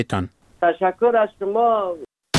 تشکر از شما.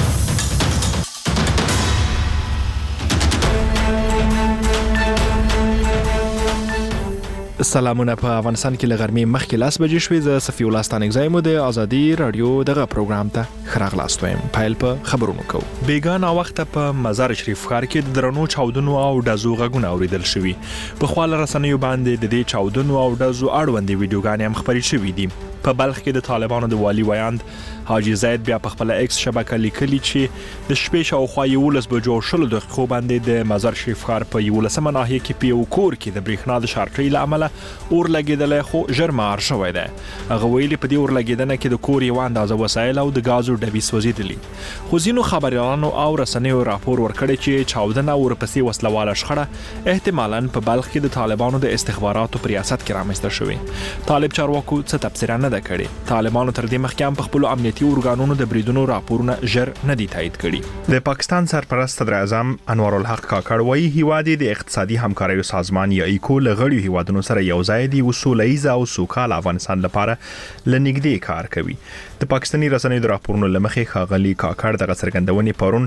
سلامونه. په افغانستان کې لغرمې مخکې 10 بجې شوې. زه صفي الله ستانګزای مو د ازادي رادیو دغه پروګرام ته خراغلاست وایم. پایل په خبرونو کو. بیګانه وخت په مزار شریف ښار کې د درنو چاودنو او ډزو غږونه اوریدل شوي. په خپل رسنیو باندې د دې چاودنو او ډزو اړوند ویډیوګانې هم خپرې شوې دي. په بلخ کې د طالبانو د والی ویاند حاجی زید بیا په خپل ایکس شبکه لیکلي چې د شپې شاوخوا 11 بجو شل دقیقو باندې د مزار شریف ښار په 11 ناحیه کې په یو کور کې د برېښنا د شارټۍ له امله اور لګیدل خو ژر مار شوی دی. هغه ویلي په دې اور لګیدنه کې د کور یو اندازه وسایل او د غازو ډبې سوځېدلي. خو ځینو خبريالانو او رسنیو راپور ورکړی چې چاودنه ورپسې وسلواله شخړه احتمالاً په بلخ کې د طالبانو د استخباراتو په ریاست کې رامنځته شوې. طالب چارواکو څه تفسیر نه ده کړې. طالبانو تر دې مخکې هم په خپل امنیتي ارګانونو د بریدونو راپورونه ژر نه دي تایید کړي. د پاکستان سرپرست صدر اعظم انوار الحق کاکړ وایي هیواد د اقتصادي همکاریو سازمان یا ایکو لغړیو هیوادونو سره یو ځای دی وسوله‌ایز او سوکال افغانستان لپاره لنګدې کار کوي. د پاکستاني رسنیو د راپورونو لمخې ښاغلي کاکړ دغه څرګندونې پرون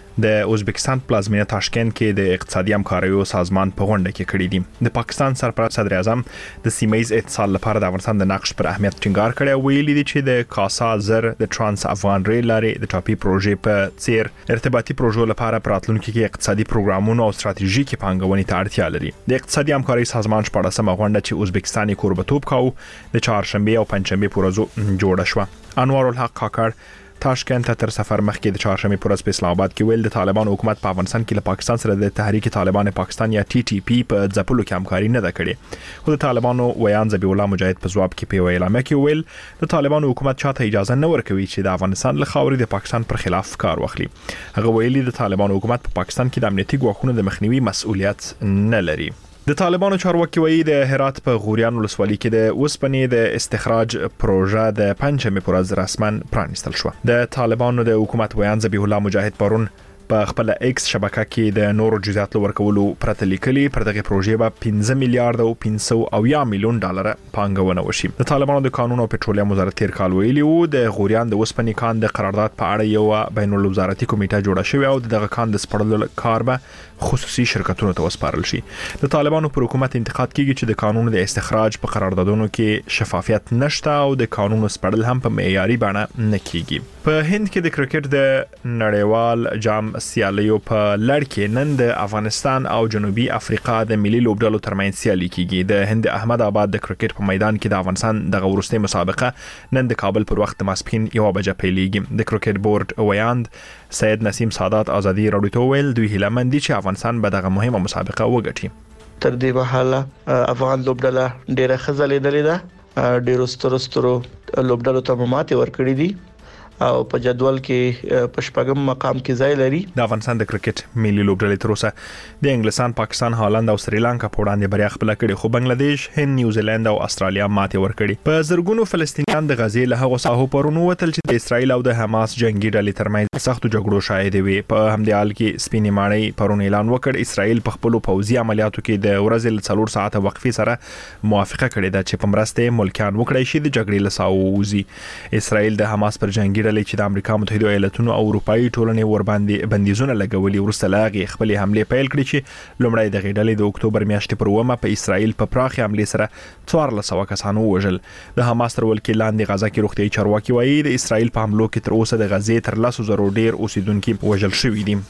د ازبکستان پلازمینه تاشکند کې د اقتصادي همکاریو سازمان په غونډه کې کړې دي. د پاکستان سرپرست صدر اعظم د سیمه‌ایز اتصال لپاره د افغانستان د نقش پر اهمیت ټینګار کړی او ویلي دي چې د کاسا زر د ترانس افغان ریل لارې د ټاپي پروژې په څیر ارتباطي پروژو لپاره پراتلونکو کې اقتصادي پروګرامونو او ستراتیژیکي پانګونې ته اړتیا لري. د اقتصادي همکارۍ سازمان 14مه غونډه چې ازبکستان یې کوربتوب کاوه د چهارشنبه او پنځشنبه په ورځو جوړه شوه. انوار الحق کاکړ تاشکند ته تر سفر مخکې د چهارشنبه پر ورځ په اسلام آباد کې ویل د طالبان حکومت په افغانستان کې له پاکستان سره د تحریک طالبان پاکستان یا ټي ټي پی په ځپلو کې همکاري نه ده کړې. خو د طالبانو ویان ذبیح الله مجاهد په ځواب کې په اعلامیه کې ویل د طالبانو حکومت چاته اجازه نه ورکوي چې د افغانستان له خاورې د پاکستان پر خلاف کار واخلي. هغه ویلي د طالبانو حکومت په پاکستان کې د امنیتي ګواښونو د مخنیوي مسؤلیت نه لري. د طالبانو چارواکي وایي د هرات په غوریان ولسوالۍ کې د اوسپنې د استخراج پروژه د پنځمې پر ورځ رسماً پرانیستل شو. د طالبانو د حکومت ویان ذبیح الله مجاهد پرون په خپل ایکس شبکه کې د نورو جزئیات ورکولو پرته لیکلي پر دغه پروژې به 15 میلیارډ او 500 میلیون ډالر پانګونه وشي. د طالبانو د قانون او پټرولیم وزارت تیر کال ویلي وو د غوریان د اوسپنې کان د قرارداد په اړه یو بین الوزارتي کمیټه جوړه شوې او دغه کان د سپړلو کار به خصوصي شرکتونو ته وسپارل شي. د طالبانو پر حکومت انتقاد کیږي چې د قانون د استخراج په قراردادونو کې شفافیت نشته او د قانون سپړل هم په معیاري بڼه نه کیږي. په هند کې د کرکټ د نړیوال جام سیالیو په لړ کې نن د افغانستان او جنوبي افریقا د ملي لوبډلو ترمنځ سیالي کیږي. د هند احمد آباد د کرکټ په میدان کې د افغانستان دغه وروستۍ مسابقه نن د کابل پر وخت د ماسپښین 1 بجې پیلېږي. د کرکټ بورډ ویاند سید نسیم سادات ازادي رادیو ته ویل دوی هیله مند دي چې افغانستان به دغه مهمه مسابقه وګټي. تر دې مهاله افغان لوبډله ډیره خزلې دلې ده، ډیرو سترو لوبډلو ته ماتې ورکړې دي او په جدول کې په شپږم مقام کې ځای لري. د افغانستان د کرکټ ملي لوبډلې تر اوسه د انګلستان، پاکستان، هالند او سریلانکا په وړاندې بریا خپل کړې، خو بنگلاديش، هند، نیوزیلند او استرالیا ماتې ورکړې. په زرګونو فلسطینیان د غزې له هغو ساحو پرونو وتل چې د اسرایل او د حماس جنگي ډلې ترمنځ سختو جګړو شاهد وي. په همدې حال کې سپینې ماڼۍ پرون اعلان وکړ اسرایل په خپل پوځي عملیاتو کې د ورځې له 4 ساعته وقفې سره موافقه کړې ده چې په مرسته ملکیان وکړي شي د جګړې له ساحو وځي. اسرایل د حماس پر جنگي ډلې چې د امریکا متحده ایالاتونو او اروپאי ټولنې ور باندې بندیزونه لګولي وروسته لاغي خپل حمله پیل کړې چې لومړی د غېډلې د اکتوبر میاشتې پر 1 په اسرایل په پراخي حمله سره 1400 کسانو وژل. د حماس تر ولکې لاندې غزا کې روغتي چارواکي وایي د اسرایل په حملو کې تر اوسه د غزې تر 100,000 ډیر اوسیدونکو وژل شوي دي.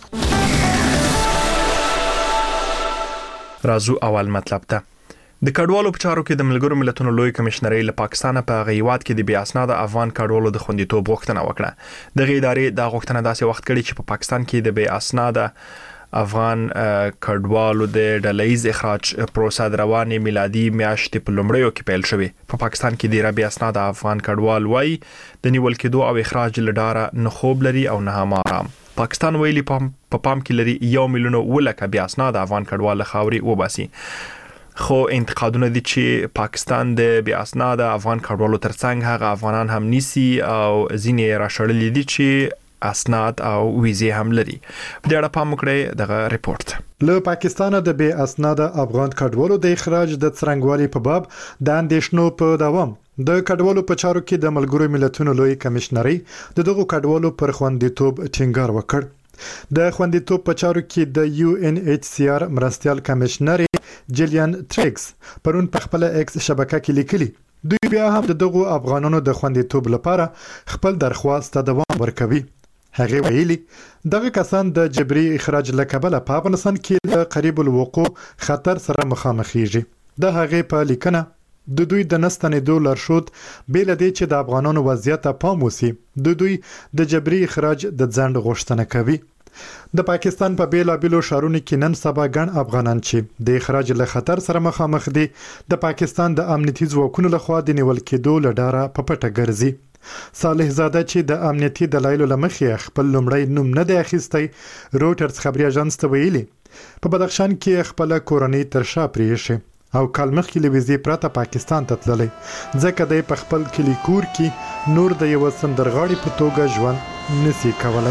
رازو اول مطلب ته د کډوالو په چارو کې د ملګرو ملتونو لوی کمشنري له پاکستان په غیواد کې د بیا اسناد افغان کډوالو د خوندیتوب غوښتنه وکړه. د ادارې د غوښتنه داسې وخت کړي چې په پاکستان کې د بیا اسناد افغان کډوالو د ډلهیز اخراج پروسه روانه میلادي میاشتې په لومړیو کې پیل شوې. په پاکستان کې د ربیا اسناد افغان کډوال وای د نیول کېدو او اخراج لډاره نه خوب لري او نه هم آرام. پاکستان ویلي په پام کې لري 1 میلیون ولکه بیا اسناد افغان کډوال خاوري وباسي. خو انتقادونه دي چې پاکستان د بیا اسناد افغان کډوالو ترڅنګ هغه افغانان هم نیسي او ځینې راشړلې دي چې اسناد او ویزې هم لري. په دې اړه پام وکړئ دغه ریپورت. له پاکستان د بیا اسناد افغان کډوالو د اخراج د څرنګوالي په باب د اندېښنو په دوام د کډوالو په چارو کې د ملګرو ملتونو لوی کمشنري د دغو کډوالو پر خوندیتوب ټینګار وکړ. د خوندیتوب په چارو کې د UNHCR مرستیال کمشنري جیلیان ټریکس پرون په خپل ایکس شبکه کې لیکلي دوی بیا هم دغو افغانانو د خوندیتوب لپاره خپل درخواست ته دوام ورکوي. هغه ویلي دغه کسان د جبري اخراج له کبله په افغانستان کې د قریب الوقوع خطر سره مخامخېږي. د هغه په لیکنه د دوی د نستنېدو لارښود بې له دې چې د افغانانو وضعیت ته پام وشي د دوی د جبري اخراج د ځنډ غوښتنه کوي. د پاکستان په بیلابیلو ښارونو کې نن سبا ګڼ افغانان چې د اخراج له خطر سره مخامخ دي د پاکستان د امنیتي ځواکونو لخوا د نیول کېدو له ډاره په پټه ګرځي. صالح زاده چې د امنیتي دلایلو له مخې خپل لومړی نوم نه دی اخیستی روټرز خبري اژانس ته ویلي په بدخشان کې خپل کورنۍ تر شا پرېښې او کال مخکې له ویزې پرته پاکستان ته تللی ځکه دی په خپل کلي کور کې نور د یوه سندرغاړي په توګه ژوند نسی کولی.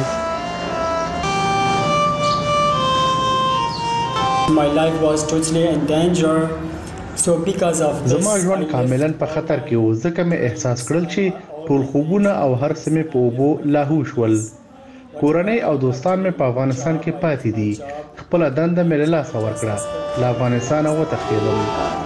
زما ژوند کاملا په خطر کې و ځکه مې احساس کړل چې ټول خوبونه او هر څه مې په اوبو لاهو شول. کورنۍ او دوستان مې په افغانستان کې پاتې دي. خپل دنده مې له لاسه ورکړه. له افغانستانه وتښتېدم.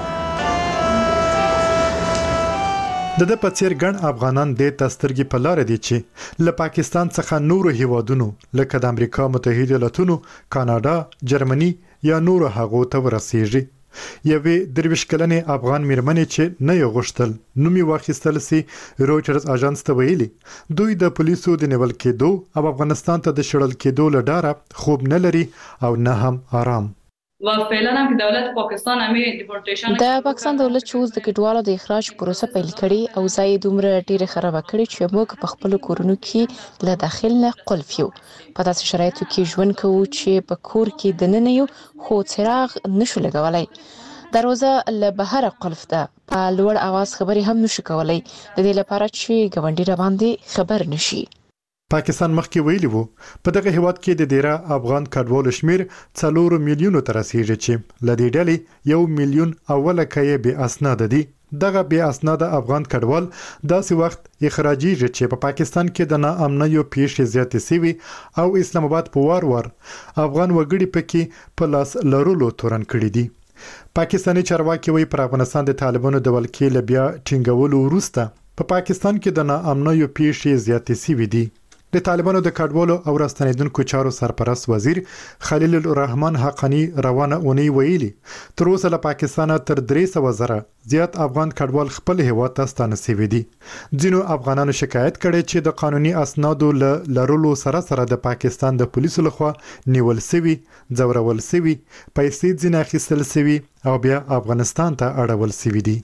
د په څیر ګڼ افغانان د تسترګي په لار دي چې له پاکستان څخه نورو هیوادونو لکه د امریکا متحده ایالاتونو، کاناډا، جرمني یا نورو هغو ته ورسیږي. یوې 23 کلنې افغان میرمنې چې نه یې غوښتل نوم یې واخیستل سي روټرز اژانس ته ویلي دوی د پولیسو د نیول کېدو او افغانستان ته د شړل کېدو له ډاره خوب نه لري او نه هم آرام. و فعلا هم که دولت پاکستان همې دیپورټیشن د پاکستان دولت چې اوس د کډوالو د اخراج پروسه پیل کړي او ځای دومره ډیره خراب کړي چې موږ په خپل کورونو کې له داخل نه قلف یو په داسې شرایطو کې ژوند کوو چې په کور کې د نن یو خو څراغ نشو لګولای. دروازه له بهر قلف ده. په لوړ اواز خبري هم نشو کولای د دې لپاره چې ګاونډي را باندې خبر نشي. پاکستان مخکې ویلي وو په دغه هیواد کې د ډیره افغان کډوالو شمیر 4 میلیونو ته رسیږي چې ل دې ډلې 1 میلیون اوله کې به اسناد دي. دغه به اسناد افغان کډوال داسې وخت اخراجیږي چې په پاکستان کې د ناامنیو پیښې زیاتې سوي او اسلام آباد په وار افغان وګړي پکې په لاس لرلو تورن کړي دي. پاکستاني چارواکي وایي پر افغانستان د طالبانو د ولکې له بیا ټینګولو وروسته په پاکستان کې د ناامنیو پیښې زیاتې سوي دي. د طالبانو د کډوالو او راستنیدونکو چارو سرپرست وزیر خلیل الرحمن حقانی روانه اونۍ ویلي تر اوسه له پاکستانه تر 300 زره زیات افغان کډوال خپل هیواد ته ستانه شوي دي. ځینو افغانانو شکایت کړی چې د قانوني اسنادو لرلو سره د پاکستان د پولیسو لخوا نیول شوي، ځورول شوي، پیسې ځینې اخیستل شوي او بیا افغانستان ته اړول شوي دي.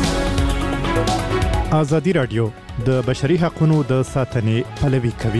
ازادي رادیو د بشري حقوقو د ساتنې پلوي کوي.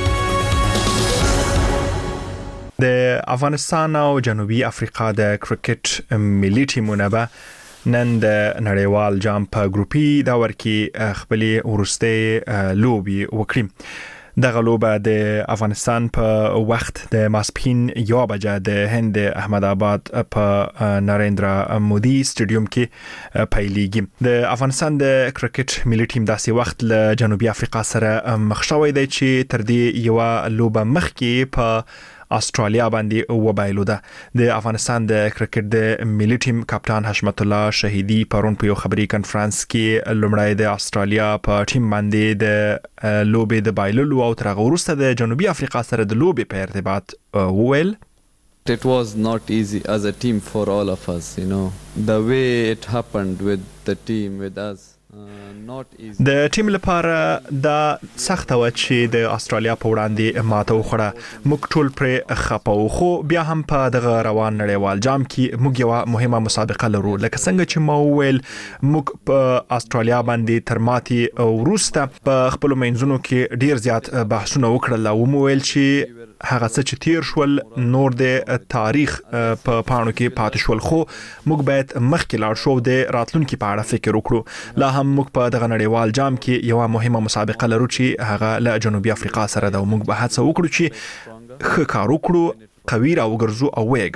د افغانستان او جنوبي افریقا د کرکټ ملي ټیمونه به نن د نړیوال جام په ګروپي دور کې خپل ورسته لوبي وکړي. دغه لوبه د افغانستان په وخت د ماسپښین 1 بجه د هند احمد آباد په نریندرا مودي سټیډیوم کې پیلېږي. د افغانستان د کرکټ ملي ټیم داسې وخت له جنوبي افریقا سره مخ شوی دی چې تر دې یو لوبه مخکې په استرالیا باندې وبایلو ده. د افغانستان د کرکټ د ملي ټیم کپتان حشمت الله شهیدی پرون په یو خبري کانفرنس کې لومړی د استرالیا په ټیم باندې د لوبې د بایللو او تر هغه وروسته د جنوبي افریقا سره د لوبې په ارتباط وویل It was not easy as a team for all of us, you know. The way it happened with the team, with us. د ټیم لپاره دا سخت و چې د استرالیا په وړاندې ماته وخوړه. موږ ټول پر خپو خو بیا هم په دغه روان نړیوال جام کې موږ یو مهمه مسابقه لرو. لکه څنګه چې ما وویل موږ په استرالیا باندې تر ماتې وروسته په خپل منځونو کې ډیر زیات بحثونه وکړل او مو ویل چې هغه څه چې تیر شول نور د تاریخ په پاڼو کې پاتې شول خو موږ باید مخکې لاړ شو د راتلونکي په اړه فکر وکړو. لا هم موږ په دغه نړیوال جام کې یو مهمه مسابقه لرو چې هغه له جنوبي افریقا سره ده. موږ به هڅه وکړو چې ښه کار وکړو، قوي راوګرځو او ویې ګټو.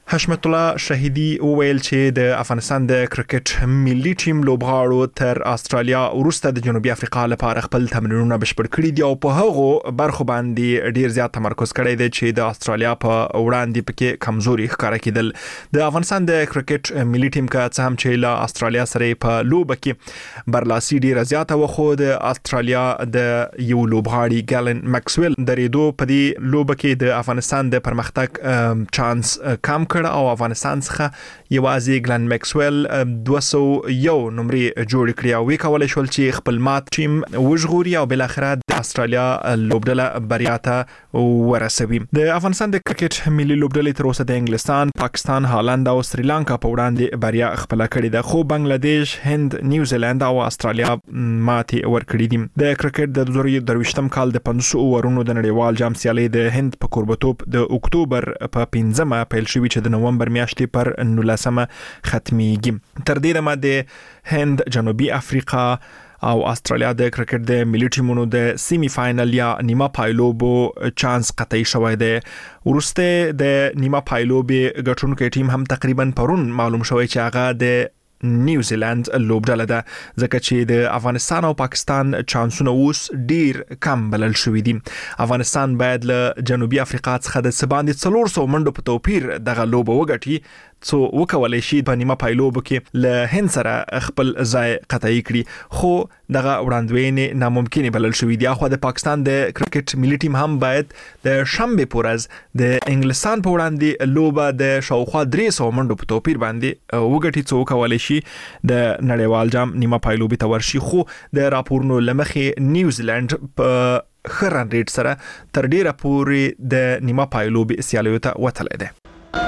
حشمت الله شهیدی وویل چې د افغانستان د کرکټ ملي ټیم لوبغاړو تر استرالیا وروسته د جنوبي افریقا لپاره خپل تمرینونه بشپړ کړي دي او په هغه برخو باندې ډیر زیات تمرکز کړی دی چې د استرالیا په وړاندې پکې کمزوري ښکارا کېدل. د افغانستان د کرکټ ملي ټیم کا څه هم چې له استرالیا سره په لوب کې برلاسي ډیر زیات وخو د استرالیا د یو لوبغاړي ګالن ماکسویل درېدو په دې لوب کې د افغانستان د پرمختګ چانس کم او افغانستان څخه یوازې ګلن میکسویل 201 نمرې جوړ کړی او وکولای شول چې خپل مات ټیم وژغوري او بل اخر د استرالیا لوبډله بریا ته ورسوي. د افغانستان د کرکټ ملي لوبډلې تر اوسه د انګلستان، پاکستان، هالند او سریلانکا په وړاندې بریا خپل کړې ده، خو بنگلاديش، هند، نیوزیلند او استرالیا ماتې ورکړې دي. د کرکټ د 2023م کال د 500 اورونو د نړیوال جام سیالي د هند په کوربتوب د اکتوبر په 5مه پیل شوې چې د نومبر میاشتې پر 19مه ختميږي. تر دې دمه د هند، جنوبي افریقا او استرالیا د کرکټ د ملي ټیمونو د سیمی فائنل یا نیمه پایلوبو چانس قطعي شوی دی. ورسته د نیمه پایلوبي ګټونکو ټیم هم تقریبا پرون معلوم شوی چې هغه د نیوزیلند لوبډله ده، ځکه چې د افغانستان او پاکستان چانسونه اوس ډیر کم بلل شوی دي. افغانستان باید له جنوبي افریقا څخه د سباندې 400 منډو په توپیر دغه لوب وګټي څو وکولای شي په نیمه پایلوب کې له هند سره خپل ځای قطعي کړي، خو دغه وړاندوینې ناممکن بلل شوی دي. خو د پاکستان د کرکټ ملي ټیم هم باید د شنبه پورز د انګلستان په وړاندې لوبه د شاوخوا 300 منډو په توپیر باندې وګټي څو وکولای شي د نړیوال جام نیمه پایلوبي ته ورشي. خو د راپورونو لمخې نیوزیلند په خرن ریټ سره تر ډیره پورې د نیمه پایلوبي سیالیو ته وتلی دی.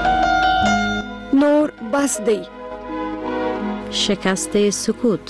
نور بس دی شکست سکوت.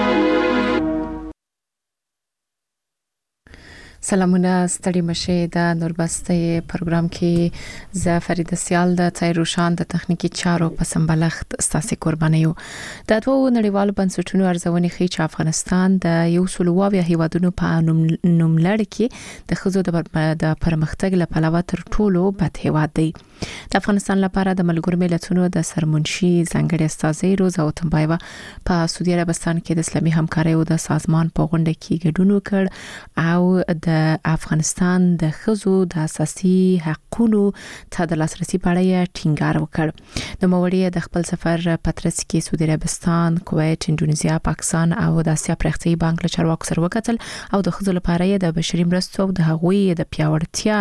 سلامونه، ستړي مشه. د نوربسته پروګرام کې ز فرید سیال د تایروشان د تخنیکی چارو په سمبلخت ستاسو قرباني یو. د دوه نړیوالو بنسټونو ارزونې ښیي چې افغانستان د یو سلوواوی هیوادونو په نوملړ کې د خزو د پرمختګ لپاره تر ټولو بد هیواد دی. د افغانستان لپاره د ملګرو ملتونو د سرمنشي ځانګړي استازي روزا اوتمبایوا په سعودي عربستان کې د اسلامي همکارۍ او د سازمان په غونډه کې ګډون وکړ او د افغانستان د خزو د اساسي حقوقو ته د لاسرسي په اړه ټینګار وکړ. د موړی د خپل سفر پترس کې سعودي عربستان، کویت، انډونیزیا، پاکستان او د اسیا پرختي بانک له چارواکو سره وکتل او د خزو لپاره د بشري مرستو او د هغوی د پیاوړتیا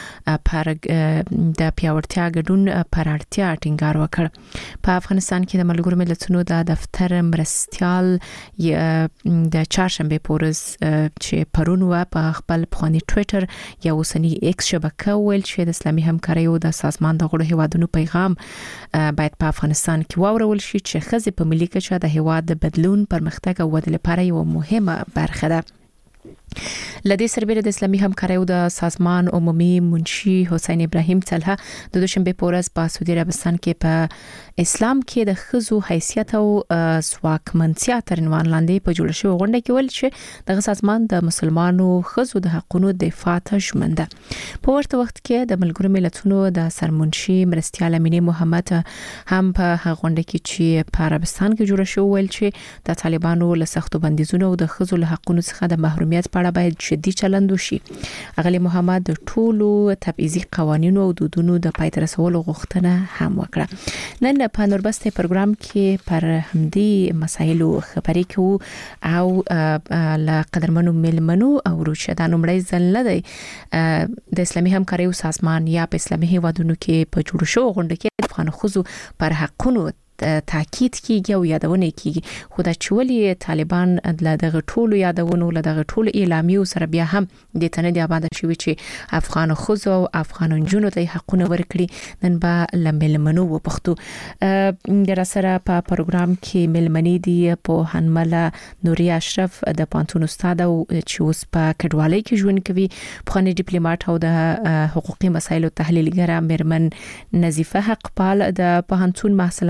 ګډون پر اړتیا ټینګار وکړ. په افغانستان کې د ملګرو ملتونو د دفتر مرستيال د چهارشنبه پورز چې پرون و په خپل پخوانی ټوئیټر یا اوسنی ایکس شبکه ویل چې د اسلامي همکارۍ او د سازمان د غړو هیوادونو پیغام باید په افغانستان کې واورول شي چې خزې په ملي کچه د هیواد د بدلون، پرمختګ او ودې لپاره یو مهمه برخه ده. لدې سربېره د اسلامي همکارۍ او د سازمان عمومي منشي حسین ابراهیم طلحه د دوشنبه پورز په سعودي عربستان کې په اسلام کې د خزو حیثیت او ځواکمنتیا تر عنوان لاندې په جوړ شوی غونډه کې ول چې د سازمان د مسلمانانو خزو د حقوقو دفاع ته ژمن ده. په ورته وخت کې د ملګرو ملتونو د سرمنشي مرستيال امینه محمد هم په غونډه کې چې په عربستان کې جوړ شوی ول چې د طالبانو له سختو بندیزونو او د خزو له حقوقو څخه د محرومیت په اړه باید جدي چلند وشي. اغلی محمد د ټولو تبعیضي قوانینو او دودونو د پای ته رسولو غوښتنه هم وکړه. نن په نوربسته پروګرام کې پر همدې مسایلو خبرې کوو او ل قدرمنو ملمنو او روشدانو مړی ځل نه دی د اسلامي همکارۍ او سازمان یا په اسلامي هیوادونو کې په جوړ شو غونډه کې افغان خزو پر حقونو تاکید کیږي او یادونه کیږي. خو دا چولې طالبان د دغه ټولو یادونو له دغه ټولو اعلامیو سره بیا هم د تنه د آباد شوی چې افغان خزو او افغان جنونو ته حقونه ورکړي. نن به لملمنو و پښتو در سره په پروګرام کې ملمنې دی په هنمله نوري اشرف د پانتون استاد او چې اوس په کډوالۍ کې ژوند کوي، پخوانی ډیپلوماټ او د حقوقي مسایلو تحلیلګر مېرمن نظیفه حقپال د پوهنتون محصلان هر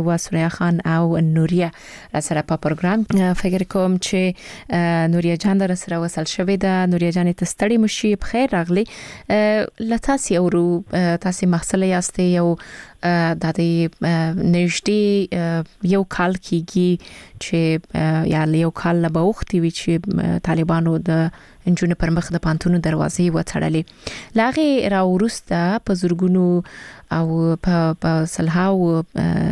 و سوریا خان او نوریه سره په پروګرام فکر کوم چې نوریه جان در سره وصل شوې ده. نوریه جان ته ستړي مشي په خیر راغلي. لتاسي او تاسي محصله یاستئ یو د دې نږدې یو کال کېږي چې یا یو کال لا بوختي وی چې طالبانو د انجونو پر مخ د پانتونو دروازې وتړلې. لاغه را ورسته په زورګونو او په صلحاو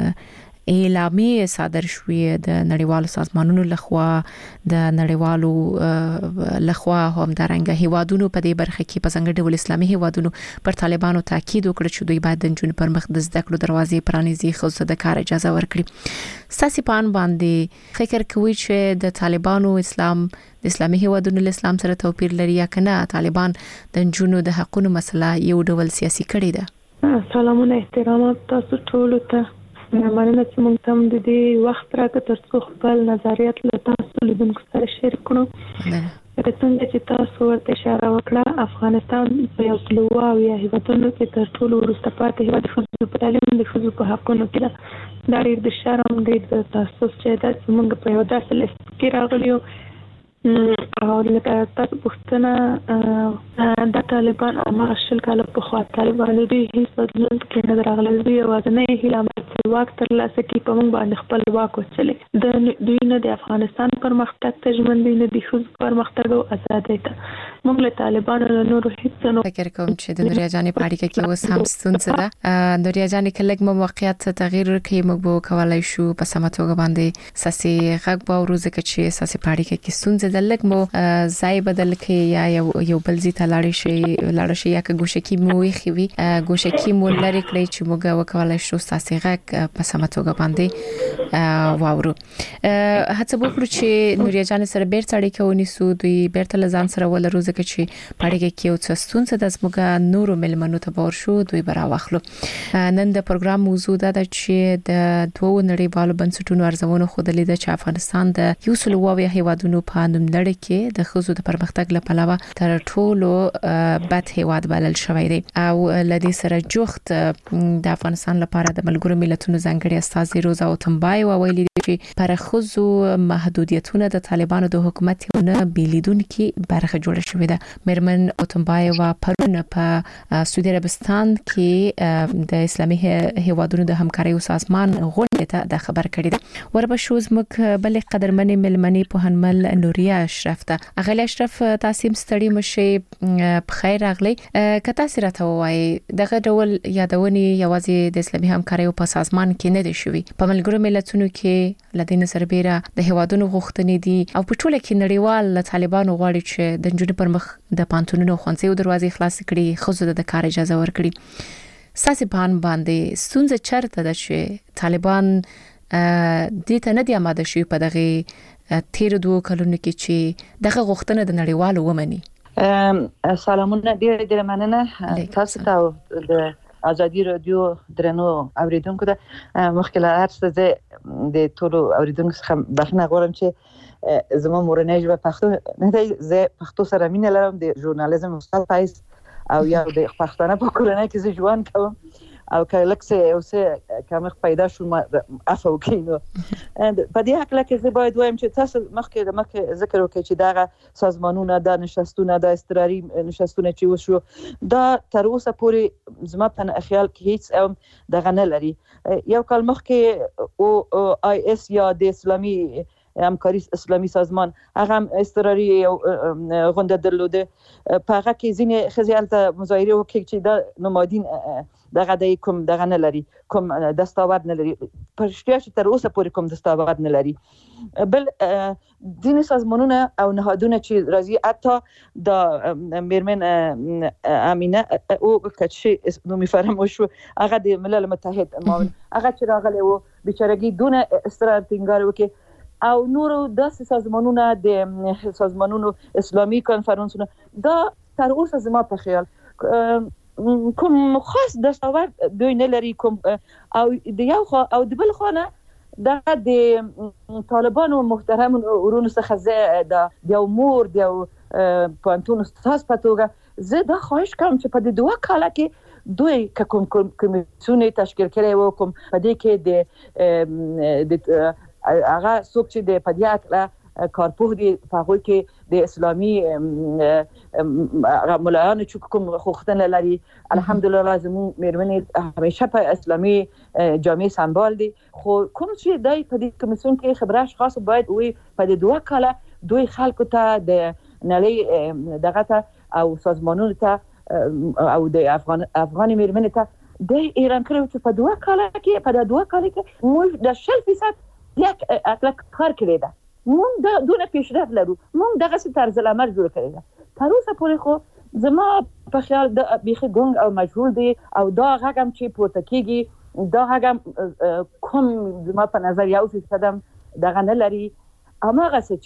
اعلامیه صادر شوې د نړیوالو سازمانونو لخوا د نړیوالو لخوا هم درنګ هیوادونو په دې برخه کې په څنګه ډول اسلامي هیوادونو پر طالبانو تاکید وکړ چې دوی باید د جون پر مخ د زده کړو دروازې پرانیزي خو د کار اجازه ورکړي. ساسي پان باندې فکر کوي چې د طالبانو اسلام د اسلامي هیوادونو له اسلام سره توپیر لري یا کنه طالبان د جنونو د حقوقو مسله یو ډول سیاسي کړي ده؟ سلامونه احترامات تاسو ټول ته. مننه چې موږ ته د دې وخت راکړ ترڅو خپل نظریات له تاسو لیدونکو سره شیر کړو. څنګه چې تاسو ورته اشاره وکړه افغانستان په یو څلور او یا هیوادونو کې تر ټولو وروسته پاتې هیواد ښځو په تعلیم د ښځو په حقونو کې ده. دا ډېر د شرم ډېر د تاسو چې دا موږ په یو داسې لیست کې راغلیو او لکه تاسو پوښتنه د طالبان او مارشل کاله په خوا طالبان دوی هیڅ بدلون کې نه راغلي. دوی یوازې هیله چې واک ترلاسه کړي په موږ باندې خپل واک وچلي. د دوی نه د افغانستان پرمختګ ته ژمن دي نه د ښځو پرمختګ او ازادۍ ته. موږ له طالبانو له نورو هیڅ نه فکر کوم چې د نوریا جان په اړیکه کې اوس هم ستونزه ده. نوریا جان کله کوم موقعیت تغییر کوي موږ به کولای شو په سماتوګ باندې ساسي غږ به ورزه کې چې ساسي په اړیکه کې ستونزه د لګ مو ځای بدل کې یا یو بل ځای ته لاړ شي یا که ګوشه کې مو وي ګوشه کې مو لري کړی چې موږ وکولای شو ساسي غږ په سماتوګ باندې واورو. هڅه وکړو چې نوریا جان سره بیرته اړیکه ونیسو دوی بیرته لزان سره ولرو ځکه چې پاړیږي کې او څه ستونزه د زموږ نورو ملمنو ته بور شو دوی برا واخلو. نن د پروګرام موضوع ده چې د دوه نړیوالو بنسټونو ارزونه خو د لیدل چې افغانستان د یو سلووي هیوادونو په نوملړ کې د خزو د پرمختګ لپاره تر ټولو بد هیواد بلل شوی دی او لدی سره جوخت د افغانستان لپاره د ملګرو ملتونو ځانګړي استازي روزا اوتمبای ویلي چې پر خزو محدودیتونه د طالبانو د حکومت نه بیلیدونکو برخه جوړه شوې ده. مرمن اوتمبای و پرون په سعودي عربستان کې د اسلامي هیوادونو د همکارۍ سازمان غونډه ته د خبر کړی ده. وربشوز مک بل قدرمنې ملمنې په هنمل نوریا اشرف ته اغلی اشرف تاسو ستړي مشه په خیر راغلی. کته سره ته وای دغه ډول یادونی یوازې د اسلامي همکارۍ په سازمان کې نه دي شوی په ملګرو ملتونو کې لدین سربېره د هیوادونو غوښتنې دي او په ټوله کې نړیوال طالبانو غواړي چې د جنونو پر مخ د پانتونونو خونځي دروازې خلاص کړي خو د کار اجازه ورکړي. ساسي پان باندې ستونزه چرته ده چې طالبان دې ته نه دی آماده شوی په دغه تیر دوه کلونو کې چې دغه غوښتنه د نړیوالو ومني. سلامونه ډېر مننه تاسو ته د ازادي رادیو درنو اوریدونکو ته مخکې له هر څه د ټولو اوریدونکو څخه بخښنه غواړم چې زما مورنۍ ژبه پښتو نه دی. زه پښتو سره مینه لرم د ژورنالیزم استاد پایس او یا د پښتانه په کورنۍ کې زه ژوند کوم او کله چې کومه پیدا شو عفو کینو په دې حق لکه زه باید وایم چې تاسو مخکې ذکر وکړئ چې دا سازمانونه د نشستونه د استراري نشستونه چې وشو دا تر اوسه پورې زما په خیال کې هیڅ دغه نه لري. یو کال مخکې او آی اس یا د اسلامي همکاري اسلامي سازمان هغه استراري غونډه درلوده په هغه کې ځینې خزیالته مظاهره وکړي چې دا نمادین دغه د کوم دغه نه لري کوم دستاورد نه لري په شتیا چې تر اوسه پورې کوم دستاورد نه لري. بل ځینې سازمانونه او نهادونه چې راځي حتی د میرمن امینه او کچي نومي فراموش هغه د ملل متحد معاون هغه چې راغلی و بیچارهګي دونه استرار ټینګار وکړي او نورو د سازمانونو د سازمانونو اسلامي کانفرنسونو دا تر اوسه زما په خیال کوم خاص دستاورد دوی نه لري کوم او د یو خو او د بل خو نه د طالبانو محترم ورونو څخه د یو مور د پوهنتون استاد په توګه زه دا خواهش کوم چې په دې 2 کال کې دوی کوم کمیسیون تشکیل کړي وو کوم په دې کې د هغه څوک چې د پدیات کارپوه دي په هغه کې د اسلامي مولایانو چې کوم خوختنه لري الحمدلله زموږ مېرمنې همیشه په اسلامي جامع سمبال دي خو کوم چې دای په دې کمیسیون کې خبره خاص باید وي په دې 2 کال دوی خلکو ته د نړۍ دغه ته او سازمانونو ته او د افغان مېرمنې ته د ایران کړو چې په 2 کال کې موږ د 0% یک اطلاق کار کړی ده مونږ د دونه پیشرفت لرو مونږ دغه څه طرز العمل جوړ کړی ده تر اوسه پورې خو زما په خیال د بیخي ګونګ او مجهول دی او دا هغه چې پورته کیږي دا هغه کوم زما په نظر 1% دغه نه لري هماغه څه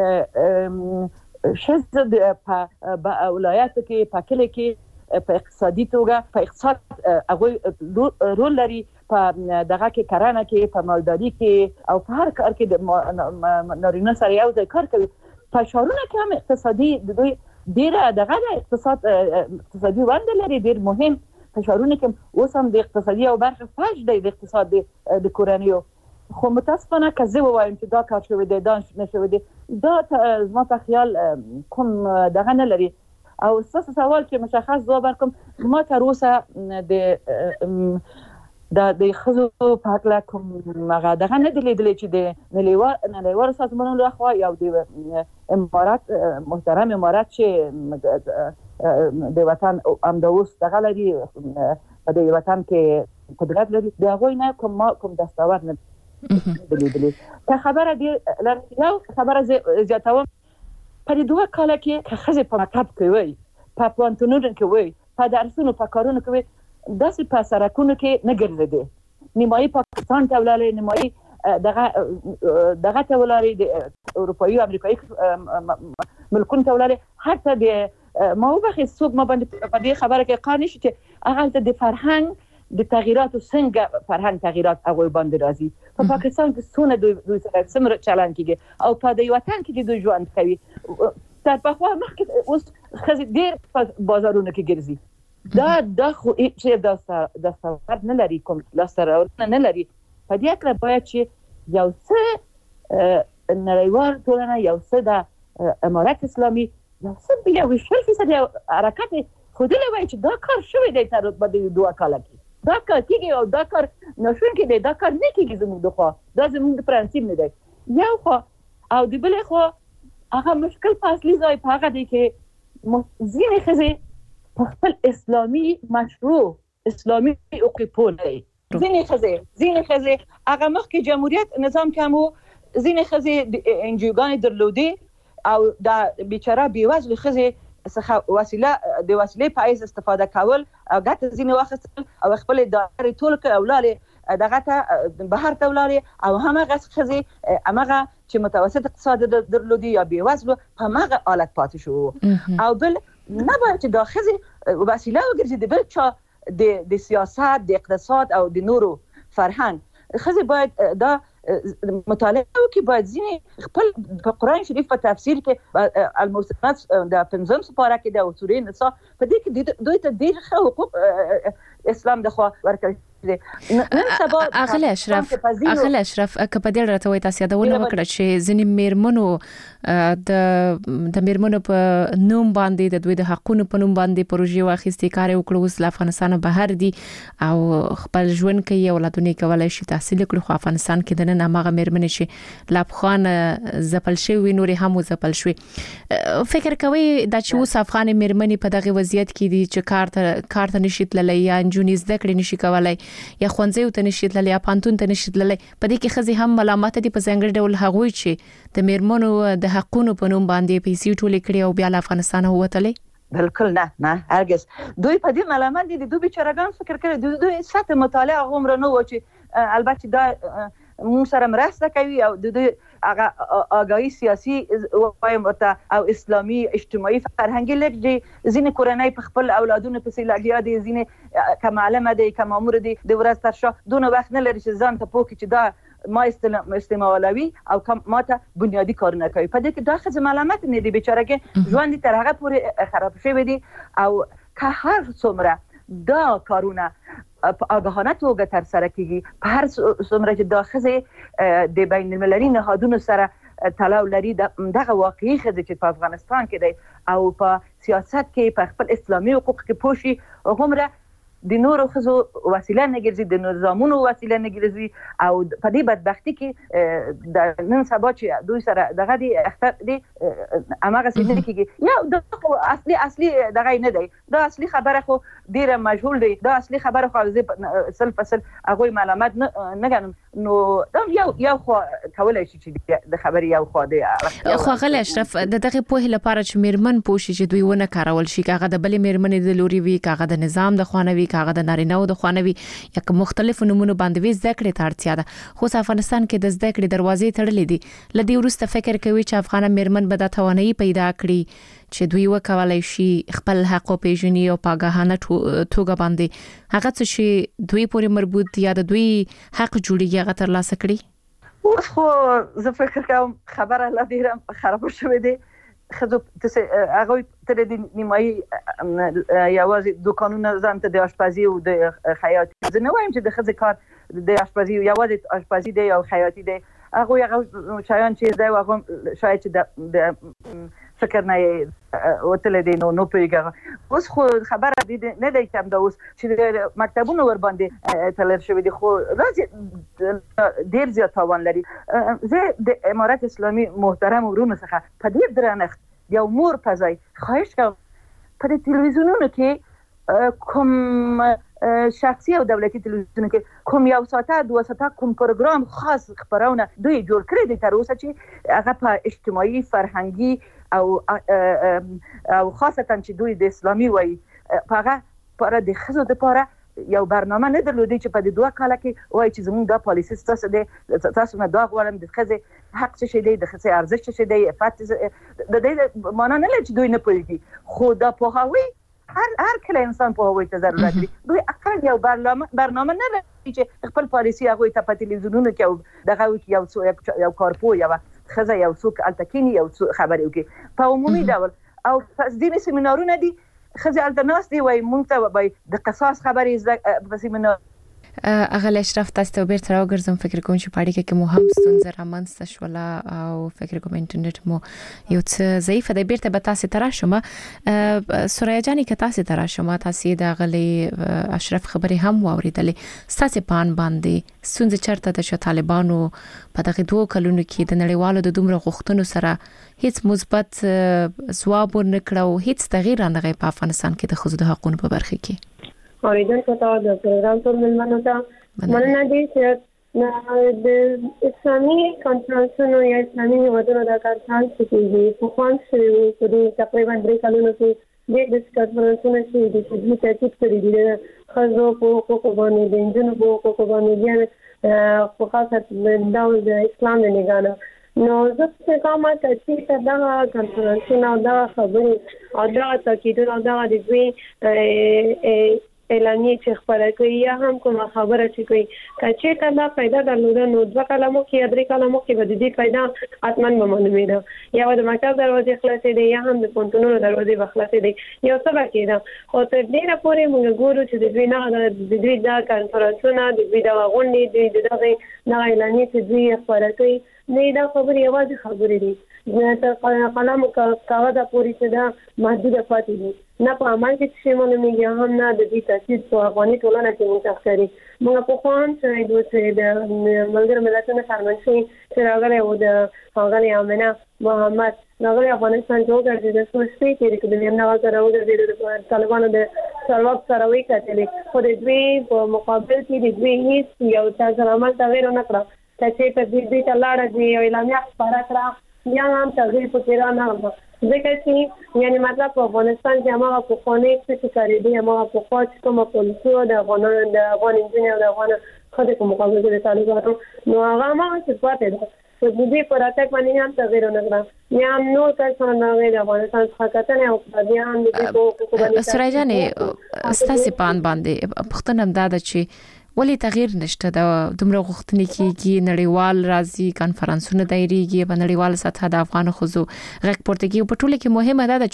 چې شز په ولایاتو کې په کلی کې په اقتصادي توګه په اقتصاد هغه رول لري په دغه کې کرانه کې په مالداري کې او په هر کار کې د نارینه سره یو ځای کار کوي په شهرونو کې هم اقتصادي د دوی ډیره دغه اقتصادي ونډه لري ډیر مهم په شهرونو کې اوس هم د اقتصادي او برخه فاش دی د اقتصاد د کورنیو خو متاسفانه که زه ووایم چې دا کار شوی دی دا نشوی دی دا زما په خیال کوم دغه نه لري او ستاسو سوال چې مشخص ځواب ورکړم ما تر اوسه د خزو په حق لا کوم هغه دغه نه دی لیدلی چې د نړیوالو سازمانونو لخوا یا د امارات محترم امارات چې د وطن امدوس دغه لري په د وطن کې قدرت لري د هغوی نه کوم دستاورد نه دی لیدلی که خبره دی یو خبره زیاتوم په 2 کال کې که خزې په مکتب کې وي په پوهنتونونو کې وي په درسونو په کارونو کې وي داسې په سرکونو کې نه ګرځېدې نیمایي پاکستان ته ولاړې نیمایي دغه ته ولاړې د اروپایي او امریکایي ملکونو ته ولاړې حتی د ما وبخښئ څوک ما باندې په دې خبره کې قانع شي چې هغلته د فرهنګ د تغییراتو څنګه فرهنګ تغییرات هغوی باندې راځي په پاکستان کې څونه دوی سره څومره چلن کېږي او په دې وطن کې چې دوی ژوند کوي تر پخوا مخکې اوس ښځې ډېر په بازارونو کې ګرځي دا خو چې دستاورد نه لري کوم لاسته راوړنه نه لري په دې اړه باید چې یو څه نړیوال ټولنه یو څه د امارت اسلامي یو څه یو 0% حرکت ښودلی وای چې دا کار شوی دی تر په دې 2 کال کې دا کار کېږي او دا کار ناشونکی دی دا کار نه کېږي زموږ د خوا دا زموږ د پرنسیپ نه دی یو خوا او د بلې خوا هغه مشکل په اصلي ځای په هغه دی چې ځینې ښځې په خپل اسلامي مشروع اسلامي حقوق لري ځینې ښځې هغه مخکې جمهوریت نظام کې هم ځینې ښځې انجیوګانې درلودې او دا بیچاره بېوزلې ښځې څخه وسیلې په حیث استفاده کول او ګټه ځینې واخیستل او خپل ادارې ټول کړ او لاړې دغه ته بهر ته ولاړې او هماغه ښځې هماغه چې متوسط اقتصاد درلودي یا بېوزلو په هماغه حالت پاتې شو او بل نه باید چې دا ښځې وسیله وګرځي د بل چا د سیاست د اقتصاد او د نورو فرهنګ ښځې باید دا مطالعه وکړي باید ځینې خپل په قرآن شریف په تفسیر کې المحصنات د 5 سپاره کې د سورې نساء په دې کې دوی ته ډېر ښه حقوق اسلام د خوا ورکړي اغله اشرف که په دې راته وای تاسو یادونه وکړه چې ځینې میرمنو د میرمنو په نوم باندې د دوی د حقونو په نوم باندې پروژې واخیستې کار وکړو اوس له افغانستان بهر دي او خپل ژوند کوي اولادونه کولای شي تحصیل کړي خو افغانستان کې د نن هغه میرمنې چې لابخان زپل شوی نورې هم زپل شوی فکر کوي دا چې اوس افغان میرمنې په دغه وضعیت کې دي چې کار ته نشي تللی یا انجونې زده کړې نشي کولای یا خونځې ته نشي تللی یا پانتون ته نشي تللی په دې کې ښځې هم ملامت دي په ځانګړي ډول هغوی چې د میرمنو د حقونو په نوم باندې پیسې ټولې کړې او بیا له افغانستانه ووتلې بالکل نه هرگز دوی په دې ملامت دي دوی بیچارهګان فکر کوي دوی سطح مطالعه عمر نه و چې البته دا موږ سره مرسته کوي او د هغه آگاهی سیاسي وایم ورته او اسلامي اجتماعي فرهنګي لري ځینې کورنۍ په خپل اولادونو پسې لګیا دي ځینې که معلمه دي که مامور دي د ورځ تر شا دونه وخت نه لري چې ځان ته پوه کړي چې دا ما استعمالوي او کم ماته بنیادی کارونه کوي په دې کې دا خزه ملامت نه دی بیچاره کې ژوند تر هغه پورې خراب شوی دی او که هر څومره دا کارونه په آگاهانه توګه تر سره کیږي په هر څومره چې دا خزه د بین المللي نهادونو سره تلاو لري دغه واقعي خزه چې په افغانستان کې دی او په سیاست کې په خپل اسلامي حقوق کې پوشي هغومره د نورو خزو وسیله نه ګرځي د نظامونو وسیله نه ګرځي او په دې بدبختی کې د نن سبا چې دوی سره دغه دی اختر دی اماغه سینه کېږي یا د اصلي دغه نه دی دا اصلي خبره خو ډیره مجهول دی دا اصلي خبره خو سل فصل هغه معلومات نه غنم نو دا یو خو کولای شي چې د خبري یو خو دی خو غل اشرف دغه په لپاره چې میرمن پوښي چې دوی ونه کارول شي کاغه د بلې میرمنې د لوري وی کاغه د نظام د خوانوي کاغه د نارینه او د خوانوي یا مختلفو نمونه باندې وی زده کړې ته اړتیا ده خو افغانستان کې د زده کړې دروازې تړلې دي لدی ورسته فکر کوي چې افغان میرمن به د توانایي پیدا کړي چې دوی وکولای شي خپل حق او پیژني او پاګهانه توګه باندې هغه چې دوی پورې مربوط یا د دوی حق جوړیږي هغه تر لاسه کړي اوس خو زه فکر کوم خبره لا ډیره خراب شوې ده خزو هغه تر دې نیمایي یوازې دوکانونه ځان ته د آشپزي او د خیاطي زه نه وایم چې د خزه کار د آشپزي یوازې آشپزي دی او خیاطي دی هغه شایان چې دا هغه شاید چې د فکر نه وتل دي نو پیګه اوس خو خبره دي نه دی چې دا اوس چې مکتبونو ور باندې تلر شوی دي خو راځي ډیر زیات تاوان لري زه د امارات اسلامي محترم ورونو څخه په دې درنښت یو مور پځای خواهش کوم په دې تلویزیونونو کې کوم شخصي او دولتي تلویزیونونو کې کوم یو ساعته 2 ساعته کوم پروګرام خاص خبرونه دوی جوړ کړی دي تر اوسه چې هغه په اجتماعي فرهنګي او خاصتا چې دوی د اسلامي وای هغه پر د خزو د پاره یو برنامه نه درلودي چې په 2 کال کې وای چې زموږ د پالیسي تاسو نه دا غواړم د خزه حق څه شي دی د خزه ارزښت څه شي دی افات د دې معنا نه لري چې دوی نه پوهیږي خو دا پوهاوی هر کله انسان پوهاوی ته ضرورت لري دوی اقل یو برنامه نه لري چې خپل پالیسي هغه ته په تلویزیونونو کې دغه یو کارپو یا خزه یو څوک التکینی یو خبري وکي په عمومي ډول او ځینې سیمینارونه دي خزه التناس دی وای مونږ ته د قصاص خبري په سیمینار اغل اشرف تاسو ته بیرته راوګرځم فکر کوم چې پاړی کې مو هم ستونزه رامنځته شوله او فکر کوم انټرنیټ مو یو څه ضعیف دی بیرته به تاسو ته راشم سوریا جانی که تاسو ته راشم تاسو د غلي اشرف خبري هم واوریدلې تاسو پان باندې ستونزه چرته د طالبانو په دغه 2 کلونو کې د نړیوالو د دومره غوښتنو سره هیڅ مثبت ځواب ورنکړو هیڅ تغییر نه غي په افغانستان کې د خزو د حقوقو په برخه کې اوریدونکو ته د پروګرام ټول ملمنو ته مننه دي چې د اسلامي کانفرنسونو یا اسلامي هیوادونو د کانفرنس کې په خوان شوی په دې تقریبا 3 کلونو کې د کانفرنسونو چې د دې ترتیب کړی دي خزو په حقوقو باندې د انجونو په حقوقو باندې په خاصه د اسلام نه نگانه نو زه څه کومه چې دا کانفرنسونه دا خبرې او دا تاکیدونه دا د دوی اعلانیه چې خبره کوي یا هم کومه خبره چې کوي چې کله پیدا درلوده نو 2 کلمو کې 3 کلمو کې به دې پیدا اتمن معلومه ده یا د مکتب دروازې خلاصې دي یا هم د پونتونو دروازې خلاصې دي یو څه کېده او تر ډیره پورې موږ ګورو چې د دوی نه د دوی د کانفرنسونو د دوی د غونډې د دغه نه اعلانیه چې دوی خبره کوي نه دا خبرې یوازې خبرې دي ته قلم کاغذ پوری چې دا محدود پاتې دي نه په عمل کې چې مونږ هم نه د دې تاثیر په افغاني ټولنه کې متأثري موږ په خوان چې د ملګر ملتونو فرمایشي چې راغلی و د هغه امنه محمد راغلی افغانستان جوړ د سوچ کې د دې نه راوځي د طالبانو د سرواب سروي کتلې خو د دوی په مقابل کې د دوی هیڅ یو څه عمل تغیر نه کړ چې په دې ته لاړه دی او اعلامیه خبره کړه یا هم تغیر پکې را نه راغله ځکه چې یعنی مطلب په افغانستان کې هغه په خونې څه کاری دی هغه په خاص کومه پولیسو د افغانانو د افغان انجینر د افغان خدای په مقابل کې طالبانو نو هغه ما څه پاتې ده چې دې پر اتک باندې هم تغیر نه کړ یا نو تاسو نه د افغانستان څخه کتنه او په دې هم د کو باندې سره جانې ستاسو پان باندې پښتنه امداد چې ولې تغییر نشته د دومره غوښتنې کیږي نړیوال راځي کانفرنسونه دایریږي په نړیوال سطح د افغان خزو غږ پورته کیږي په ټوله کې مهمه ده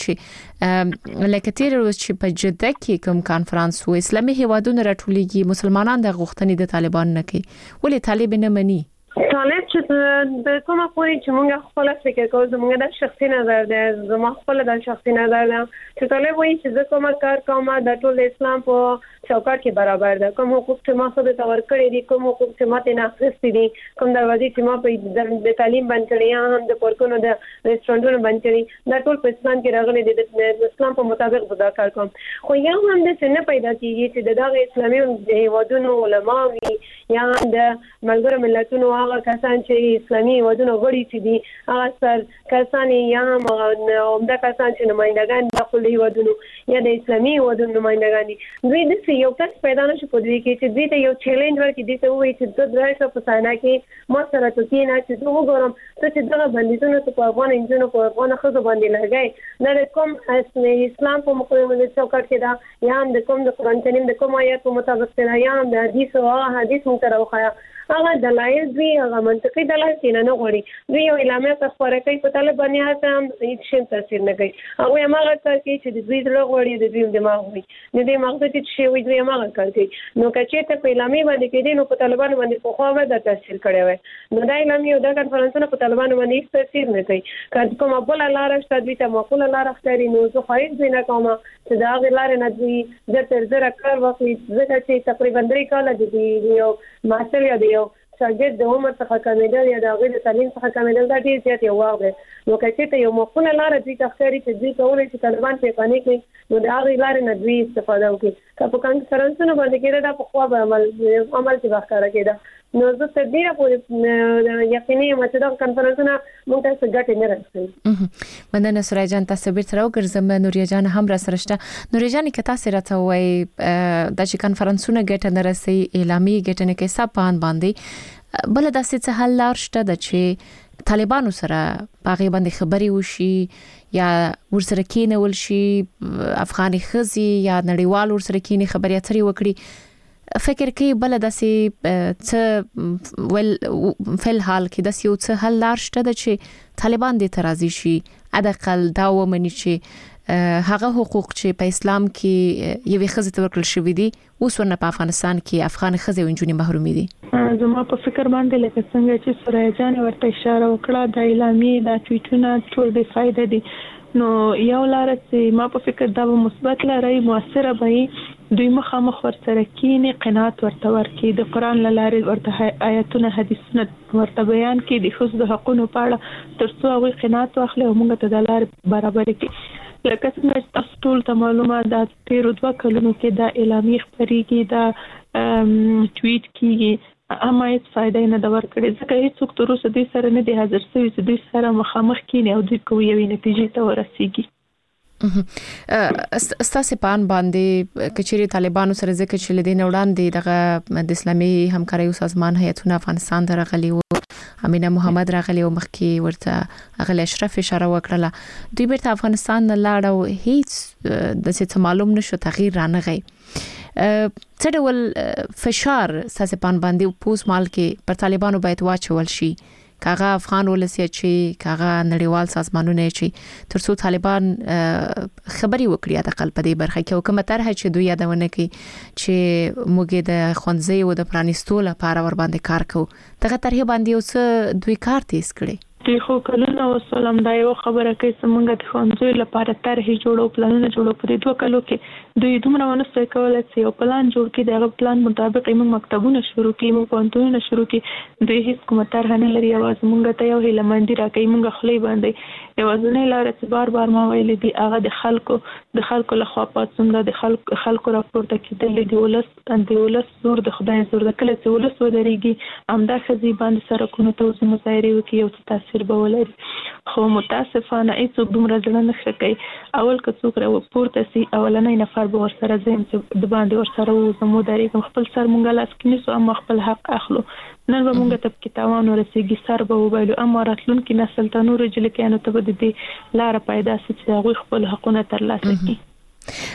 چې لکه تیر ورځ چې په جده کې کوم کانفرنس و اسلامي هیوادونو راټولېږي مسلمانان د غوښتنې د طالبان نه کوي ولې طالب نه مني طالب چې د کومه پوری چې موږ خپل فکر کوو زموږ د شخصي نظر ده زموږ خپل د شخصي نظر ده چې طالب وایي چې زه کومه کار کوم د ټول اسلام په چوکاټ کې برابر ده کوم حقوق چې ما خو د تور کړی دي کوم حقوق چې ما ته نه اخیستي دي کوم دروازې چې ما په د تعلیم باندې کړی هم د پورکونو د ریسټورانټونو باندې کړی دا ټول په اسلام کې راغلي دي د اسلام په مطابق به دا کار کوم خو یو هم د څه پیدا کیږي چې دغه اسلامي هیوادونو علما وي یا د ملګرو ملتونو هغه کسان چې اسلامي هیوادونو غړي چې دي هغه سر کسان یا عمده کسان چې نمائندگان د خپل هیوادونو یا د اسلامي هیوادونو نمائندگان دي دوی د یو کس پیدا نشو په دې کې چې دوی ته یو چیلنج ورکړي دي ته وایي چې د درایسو په سانا کې ما سره ته نه چې زه وګورم چې دغه بندیزونه په افغان انجونو په افغان خزو باندې لګای د کوم اسلام په مقابل د چوکاټ کې دا یا هم د کوم د قرآن کریم د کوم آیات په مطابق نه یا هم د حدیث او حدیث متروخه هغه دلایل دوی هغه منطقي دلایل کینه نه غوړي دوی یو اعلامیه خبره کوي په طالب باندې هڅه هیڅ شي تاثیر نه کوي هغه هغه کار کوي چې د دوی دغه غوړي د دوی دماغ وي د دې مغزه چې شی وي دوی هغه کار کوي نو کچې ته په اعلامیه باندې کې نو په طالبانو باندې په خو به د تاثیر کړی وي نو دا اعلامیه د کانفرنسونو په طالبانو باندې هیڅ تاثیر نه کوي کله کومه بل لار شته دوی ته معقوله لار ښکاري نو زه خو هیڅ نه کوم چې دا غلار نه دوی د تر زره کار وکړي ځکه چې تقریبا 3 کال دي یو ماستر یا یو شاګرد د عمر څخه کمیدل یا د غیر تعلیم څخه کمیدل دا ډیر زیات یو واغ دی نو کله چې یو معقوله لار دوی تخکاری چې دوی کولای شي طالبان په پانی کې نو دا غیر لار نه دوی استفاده وکړي که په کانفرنسونو باندې کېده دا په خو به عمل چې وکړه کېده نو زه تر دې پورې یقیني یم چې دا کانفرنسونه موږ ته ګټه نه رسوي مننه سورای جان تاسو بیرته راوګرځم نوریا جان هم را سره شته نوریا جان که تاسو راته وای د چې کانفرنسونه ګټه نه رسي اعلامي ګټه نه کوي سپان باندې بل داسې څه حل لار شته د چې طالبانو سره باغې باندې خبري وشي یا ورسره کېنول شي افغاني خزي یا نړیوال ورسره کېني خبري اترې وکړي فکر کوي بل داسې څه ول فل حال کې داسې یو څه حل لار شته د چې طالبان دې ترازی شي ادقل دا ومني چې هغه حقوق چې په اسلام کې یوې خزې ته ورکړل شوې دي اوس ورنه په افغانستان کې افغان خزې او نجونې محرومې دي زما په فکر باندې لکه څنګه چې سورای جان ورته اشاره وکړه د اعلامیه د ټویټونه ټول به فائدہ دي نو یو لار چې ما په فکر دا مثبت لاري موثره وي دوی مخامخ ورسره کینی قناعت ورته ورکي د قران لاره ورته آیاتونه حدیثونه ورته بیان کړي د خصوص د حقونو په اړه ترڅو هغه قناعت واخلي او موږ ته د لارې برابر کړي لکه څنګه تاسو ټول ته معلومه ده تیر 2 کلونو کې د اعلامیه خبريږي د ټویټ کیږي اما هیڅ فائدې نه د ورکړي ځکه هیڅ تر اوسه دوی سره نه دي حاضر شوی چې دوی سره مخامخ کینی او دوی کوي یوې نتیجې ته ورسیږي استاسې پان باندې کچېری طالبانو سره ځکه چې لدې وړاندې دغه د اسلامي همکارۍ سازمان هیئتونه افغانستان درغلي او امینه محمد راغلی او مخکې ورته اغل اشرف اشاره وکړه دوی بیرته افغانستان نه لاړ او هیڅ د څه معلوم نشو تغییر رانغی څه ډول فشار استاسې پان باندې پوس مال کې پر طالبانو باید واچول شي کاغه افغان ولسی چې کاغه نړیوال سازمانونه چې ترڅو طالبان خبري وکړي د خپل په دې برخه کې حکومت طرح چې دوی یادونه کوي چې موږ د خونځي او د پرانیستو لپاره ور باندې کار کوو دغه طرح باندې اوس دوی کار تیز کړي دوی خو کلونه وسلم دا یو خبره کوي چې موږ د خونځي لپاره طرح جوړو پلانونه جوړو په دې 2 کلو کې دوی دومره ونسته کولای چې یو پلان جوړ کړي دغه پلان مطابق موږ مکتبونه شروع کړو موږ پوهنتونونه شروع کړو دوی هیڅ کومه طرح نه لري اواز موږ ته یو هیلمندي راکې موږ خلی باندې یو ځنې لار چې بار ما ویل دي هغه د خلکو لخوا پاتون د خلکو راپورته کېدل دي ولس زور د خدای زور د کله چې ولس ودرېږي امدا خزي باندې سره کومه توزیع مظاهره وکي او تاسو ولري خو متاسفانه هیڅ دومره ځل نه شکای اول که څوک راو پورته سي اولنې نفر به ورسره زم چې د باندې ورسره وو زمو درې خپل سر مونږه لاس کې نسو اما خپل حق اخلو نن به مونږ ته کې تاوان ورسېږي سر به وبایلو اما راتلونکي نسل ته نور جل کې انو ته به دې لار پیدا سي چې هغه خپل حقونه ترلاسه کړي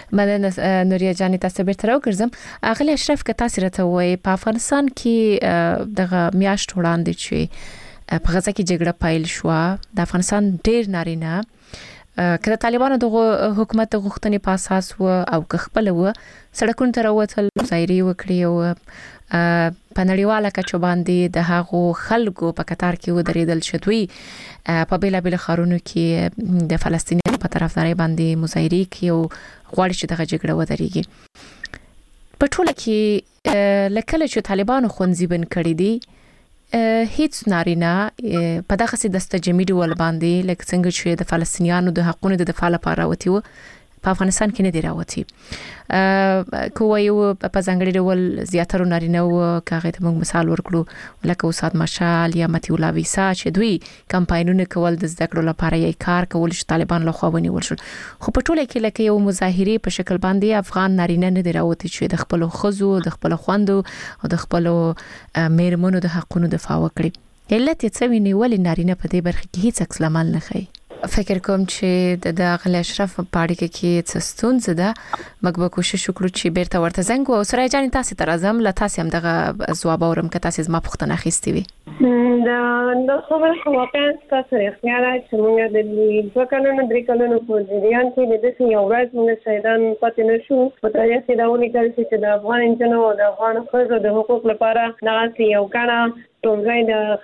مننه نوریا جان تاسو به تر وګرځم اغلی اشرف که تاسو راته وای په افغانستان کې دغه میاشت وړاندې چې په غزا کې جګړه پایل شو د افغانستان ډیر نارینه کله طالبانو د حکومت غوښتنې په اساس او خپل سړکونو ته راوتل ظاهري وکړي او په نړیواله کچه باندې د هغو خلکو په قطار کې ودرېدل شوی په بیلابل خارونو کې د فلسطینیانو په طرفداري باندې مظاهره کوي او غواړي چې دغه جګړه ودرېږي په ټوله کې لکه چې طالبانو خونځي بن کړی دي هیڅ نارینه په دغه سي دستجمی ډول باندې لکه څنګه چې د فلسطینیانو د حقوقو د دفاع لپاره راوتی و په افغانستان کې نه دی راوتی کویو په ځانګړي ډول زیاتره نارینه او کاغه ته موږ مثال ورکړو لکه استاد مشال یا متي الله ویسا چې دوی کمپاینونه کول د زده کړو لپاره یې کار کول چې طالبان له خوا ونیول شو خو په ټوله کې لکه یو مظاهره په شکل باندې افغان نارینه نه دی راوتی چې د خپل خزو د خپل خوندو او د خپل میرمنو د حقوقو دفاع وکړي علت یې څه ویني ولې نارینه په دې برخه کې هیڅ عکس العمل نه خي فکر کوم چې د اغلی اشرف په اړه کې څه ستونزه ده موږ به کوشش وکړو چې بیرته ورته زنګ او سره جان تاسو ته راځم لا تاسو هم دغه ځواب اورم که تاسو زما پوښتنه اخیستې وي دا خبره خو واقعا تاسو اختیار چې موږ د دې کلونو درې کلونو په جریان کې د دې یو ورځ موږ شهیدان پاتې نشو په تاریخ کې دا ونی کړی چې د افغان انجنونو او د افغان ښځو د حقوق لپاره دغه یو کړه ټولګي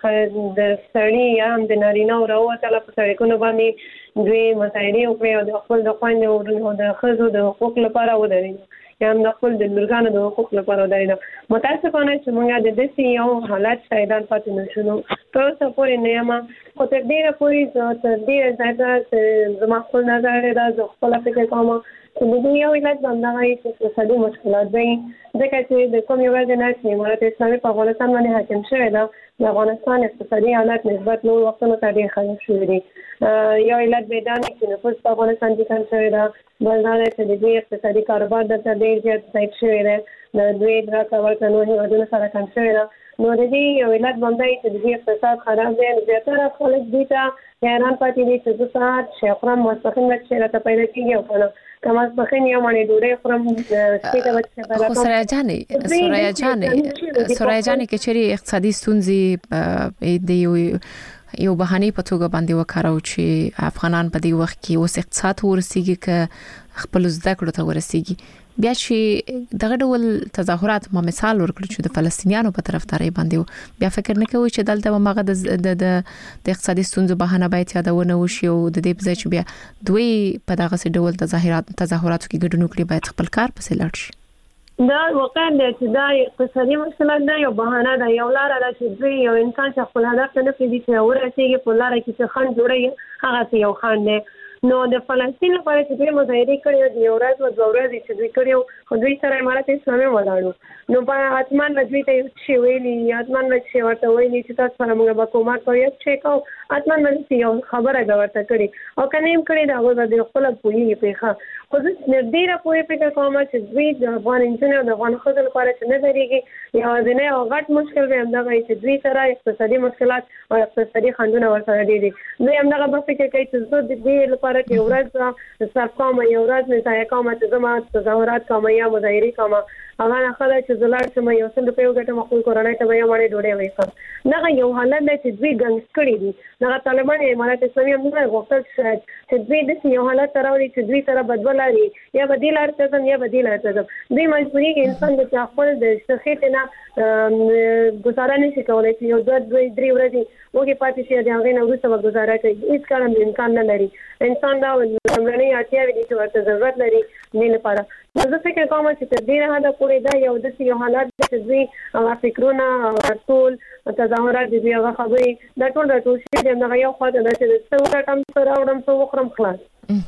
د سړی یا د نارینه او راوته په سړکونو باندې دوی مسایل او په خپل د خويندو او د خزو د حقوق لپاره ودرېدل یا د خپل د لورګانو د حقوق لپاره ودرېدل متاسفانه چې موږ د دې یو حالت شایدان پاتې نشو تر څو پورې نه ما خو تر دې پورې تر دې ځای زما خپل نظر دا خپل فکر کوم چې د دې یو علت باندې چې اقتصادي مشکلات دي ځکه چې د کوم یو ځای نه چې امارات اسلامي په افغانستان باندې حاکم شوی دا د افغانستان اقتصادي حالت نسبت نور وختونو ته ډېر خراب شوی دی یو علت به دا چې نفوس په افغانستان کې کم شوی دا بل دا چې د دې اقتصادي کاروبار د ډېر زیات ځای شوی دی د دوی د راکړه نو هیوادونو سره کم شوی دا نو د دې یو علت باندې چې د دې اقتصاد خراب دی زیاتره خلک دي ته حیران پاتې دي چې ساعت شیخرام مستقیم چې راته پیدا کیږي او کنه کما څنګه یو باندې ډوډۍ خورم سپیډه وچه سوریا جانې کې چیرې اقتصادي ستونزې د یو بهانه په توګه باندې وکړو چې افغانان په دې وخت کې اوس اقتصاد ورسیږي ک خپل زده کړو ته ورسیږي بیا چې دغه ډول تظاهرات ما مثال ورکړو چې د فلسطینیانو په طرفداري باندې بیا فکر نه کوي چې دلته ماغه د اقتصادي ستونزو بهانه باید یادونه وشي او د دې په ځای چې بیا دوی په دغه ډول تظاهراتو کې ګډون وکړي باید خپل کار پسې لاړ شي دا واقعا د دا اقتصادي مشکلات نه یو بهانه ده یو لار ده چې دوی یو انسان چې خپل هدف ته نه پیږي چې ورسیږي په لار کې چې خان جوړي هغه یو خان دی نو د فلسطین لپاره چې دوی مظاهره کړې دي یو ورځ او دوه ورځې چې دوی کړیو خو دوی سره امارات اسلامي ولاړو نو په اتمان دوی ته یو شی ویلي اتمان چې ورته ویلي چې تاسو سره موږ به کومه کوي چې کو اتمان باندې یو خبره دا ورته کړی او کنه هم کړی دا هغه د خپل پولیس په ښه خو زه ډیره پوهه فکر کوم چې دوی د افغان انجنونو د افغان خلکو لپاره چې نه درېږي یا ځنه او غټ مشکل به همدا وي چې دوی سره اقتصادي مشکلات او اقتصادي خنډونه ورسره دي دوی همدا په فکر کوي چې زه د دې لپاره چې ورځ صرف کوم یو ورځ نه ځای کوم چې زما تظاهرات کوم یا مظاهره کوم هغه نه خلک چې زلار چې مې یو څه په یو ګټه مخول کورنۍ ته به یې باندې ډوډۍ وېکم دا یو حالت دی چې دوی ګنګس کړی دي دا طالبان امارات اسلامي هم نه غوښتل چې دوی د یو حالت راوړي چې دوی سره بدولاري یا بدیلار ته یا بدیلار ته دوی مجبوري کې انسان د خپل د شخصیت نه گزاره نشي کولای چې یو دوه درې ورځې وګي پاتې شي د هغه نه وروسته گزاره کوي هیڅ کار امکان نه لري انسان دا لمړنۍ اړتیا دي چې ورته ضرورت لري نه لپاره زه فکر کوم چې تر دې نه دا پورې دا یو د یو حالت چې دوی هغه فکرونه ټول تظاهرات دي هغه خبرې دا ټول شي دا یو خاطر دا چې څو کم سره وړم څو وخرم خلاص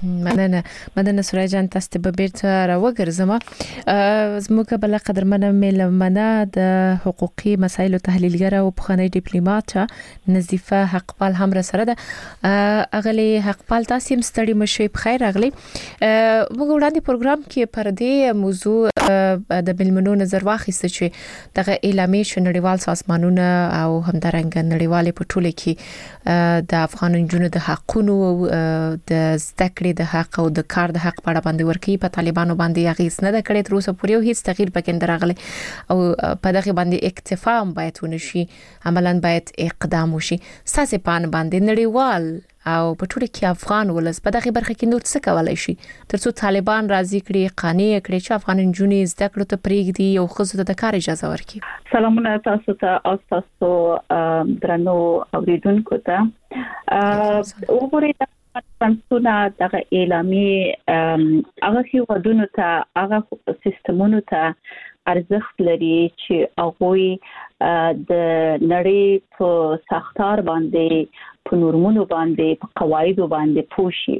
مننه سوریا جان تاسو به بیرته راوګرځم زموږ بل قدرمنه ملمنه د حقوقي مسایل تحلیلګر او بخنی ډیپلوماټ نظیفه حقپال هم سره ده اغلی حقپال تاسو هم ستړي مشي بخیر اغلی موږ وړاندې پروګرام کې پر دې موضوع د بلمنو نظر واخیسته چې دغه اعلامیه شنړیوال سازمانونه او همدارنګ نړیوال په ټوله کې د افغان جنونو د حقونو د زده کړې د حق او د کار د حق په اړه باندې ورکی په طالبانو باندې اغیز نه د کړې تر اوسه پورې هیڅ تغییر پکې نه راغلی او په دغه باندې اکتفا باید ونشي عملاً باید اقدام وشي ساسې پان باندې نړیوال او په ټوله کې افغان ولس په دغه برخه کې نور څه کولای شي ترڅو طالبان راضي کړي قانع کړي چې افغان نجونې زده کړو ته پریږدي او خزو ته د کار اجازه ورکړي سلامونه تاسو ته او تاسو درنو اوریدونکو ته وګورئ فرانسونه دغه اعلامیه هغه هیوادونو ته هغه سیستمونو ته ارزښت لري چې هغه د نړۍ په ساختار باندې په نورمونو باندې په قواعدو باندې پوښي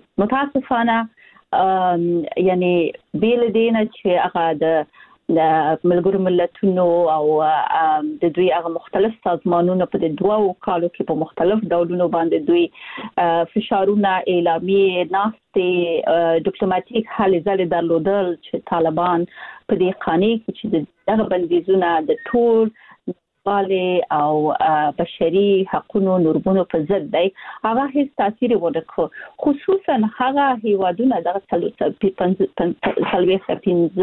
متاسفانه یعنی بیل دینه چې هغه د ملګرو ملتونو او د دوی هغه مختلف سازمانونو په دوه کالو کې په مختلف ډولونو باندې دوی فشارونه اعلامیه ناستې ډیپلوماټیک هلې ځلې درلودل چې طالبان په دې قانون کې چې دغه بندیزونه د ټول او بشري حقوقو نورمونو په ضد دی هغه هیڅ تاثیر ونه کوي خصوصا هغه هیوادونه د 35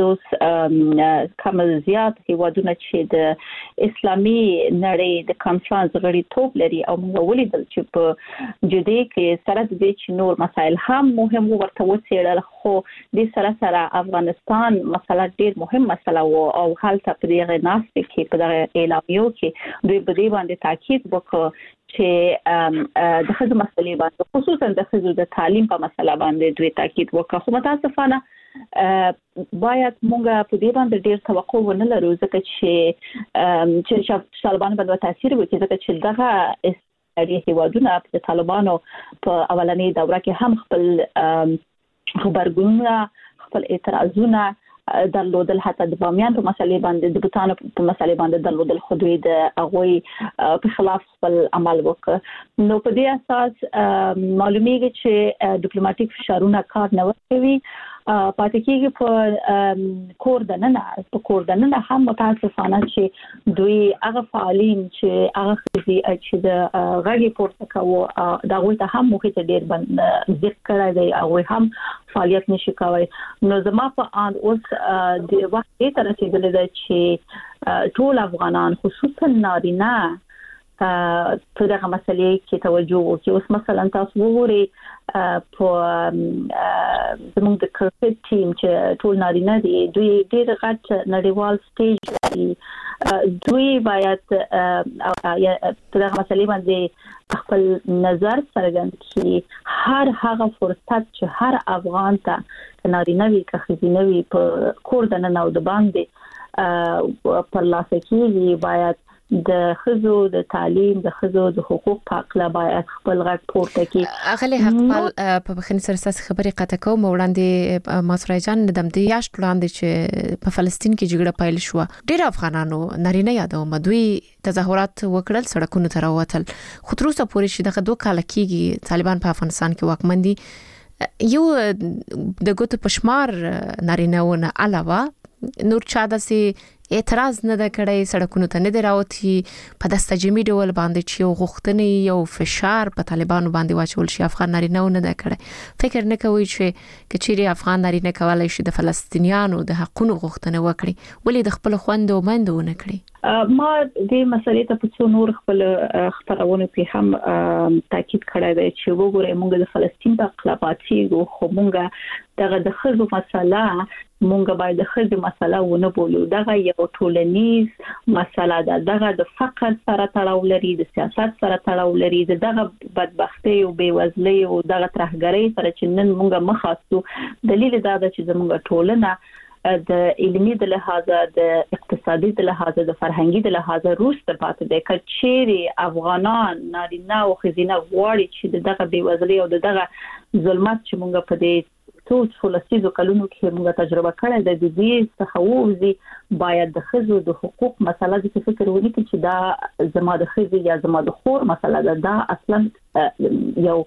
کم زیات هیوادونه چې د اسلامي نړۍ د کانفرنس غړیتوب لري او موږ ولیدل چې په جدي کې سره د دې چې نور مسایل هم مهم ورته وڅېړل خو د سره افغانستان مسله ډیر مهم مسله او حالت په دغه ناست کې په دغه اعلامیه کې دوی په دې باندې تاکید وکړ چې د خزو مسلې باندې خصوصا د خزو د تعلیم په مسله باندې دوی تاکید وکړ خو متاسفانه باید موږ په دې باندې ډیر توقع ونه لرو ځکه چې طالبان باندې تاثیر وکړي ځکه چې دغه اړیکې هیوادونه د طالبانو په اولنۍ دوره کې هم خپل خبرګونونه خپل اعتراضونه درلودل حتی د بامیان په مسلې باندې د بوتانو په مسلې باندې درلودل خو دوی د هغوی په خلاف خپل عمل وکړ نو په دې اساس معلومیږي چې ډیپلوماټیک فشارونه کار نه کوي پاتې کېږي په کور دننه هم متاسفانه چې دوی هغه فعالین چې هغه چې د غږی پورته کوي دا غوي ته هم موخه ډیر ذکر کړی دی او هم فعالیت نشي کولای نو زما په ان اوس د وخت تر رسیدلې ده چې ټول افغانان خصوصا نارینه په دغه مسلې کې توجه وکړي اوس مثلا تاسو وګورئ په زموږ د کرکټ ټیم چې ټول نارینه دي دوی ډېر غټ نړیوال سټیج لري دوی باید په دغه مسلې باندې خپل نظر څرګند کړي هر هغه فرصت چې هر افغان ته نارینه وي که ښځینه وي په کور دننه او د باندې پر لاس کېږي باید د خزو د تعلیم د خزو د حقوق په اړه باید خپل غږ پورته کړي اغلی حق په بخښنې سره تاسو خبرې قطع کوم وړاندې ماسوره جان د دې یاشت وړاندې چې په فلسطین کې جګړه پیل شو ډېر افغانانو نارینه یادوم دوی تظاهرات وکړل سړکونو ته راوتل خو تر اوسه پورې چې دغه 2 کال کېږي طالبان په افغانستان کې واکمن دي یو د ګوتو پشمار نارینهونه علاوه نور چا داسې اعتراض نه د کړي سړکونو ته نه دراوتی په دستجمی ډول باندې چې یو غوښتنې یو فشار په طالبانو باندې واچول شي افغان نارینه نه د کړي فکر نه کوي چې کچېری افغان نارینه کولای شي د فلسطینیانو د حقوقو غوښتنه وکړي ولې د خپل خويندو مندو نه کړي ما دې مسلې ته په څو نور خپل خبرونه په هم تاکید کړی دی چې وګورئ موږ د فلسطین په خلافاتي خو موږ دغه د خزو مسله مونږ باید د خزو مسله ونه بولو دغه یو ټولنیز مسله ده دغه د فقر سره تړاو لري د سیاست سره تړاو لري دغه بدبختی او بیوزلۍ او دغه ترهګرۍ سره چې نن مونږ مخاستو دلیل دا ده چې زموږ ټولنه د علمي د لحاظه د اقتصادي د لحاظه د فرهنګي د لحاظه روسته پاتې ده کچېری افغانان نارینه او ښځینه غواړي چې دغه بیوزلۍ او دغه ظلمت چې مونږ په دې ټول کلونو کې موږ تجربه کړې ده د دې څخه وځي باید د خزو د حقوق مسله د فکر ونی کې چې دا زما د خزو یا زما د خور مسله ده دا اصلا یو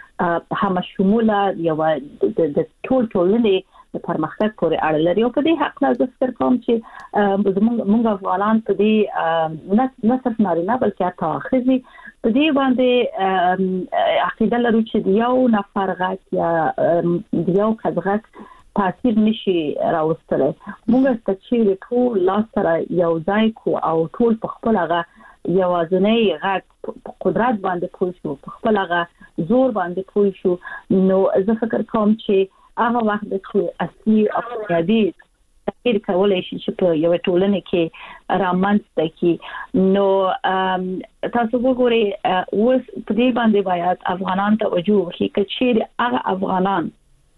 هم شموله یو د ټولنې د پرمختګ پورې اړه لري او په دې حق لا ذکر کوم چې موږ افغانان په دې نه صرف نارینه بلکې حتی خزي په دې باندې عقیده لرو چې یو نفر غږ یا یو کزغک تاثیر نشي راوستلی. موږ چې ټول لاس سره یو ځای کو او ټول په خپل هغه یوازنۍ غږ قدرت باندې پوه شو، په خپل هغه زور باندې پوه شو، نو زه فکر کوم چې هغه وخت چې اصلي او بنیادي تغییر کولای شي چې په یو ټولنه کې رامنځته کی. نو تاسو وګورئ اوس په دې باندې باید افغانان توجه وکړي چې هغه افغانان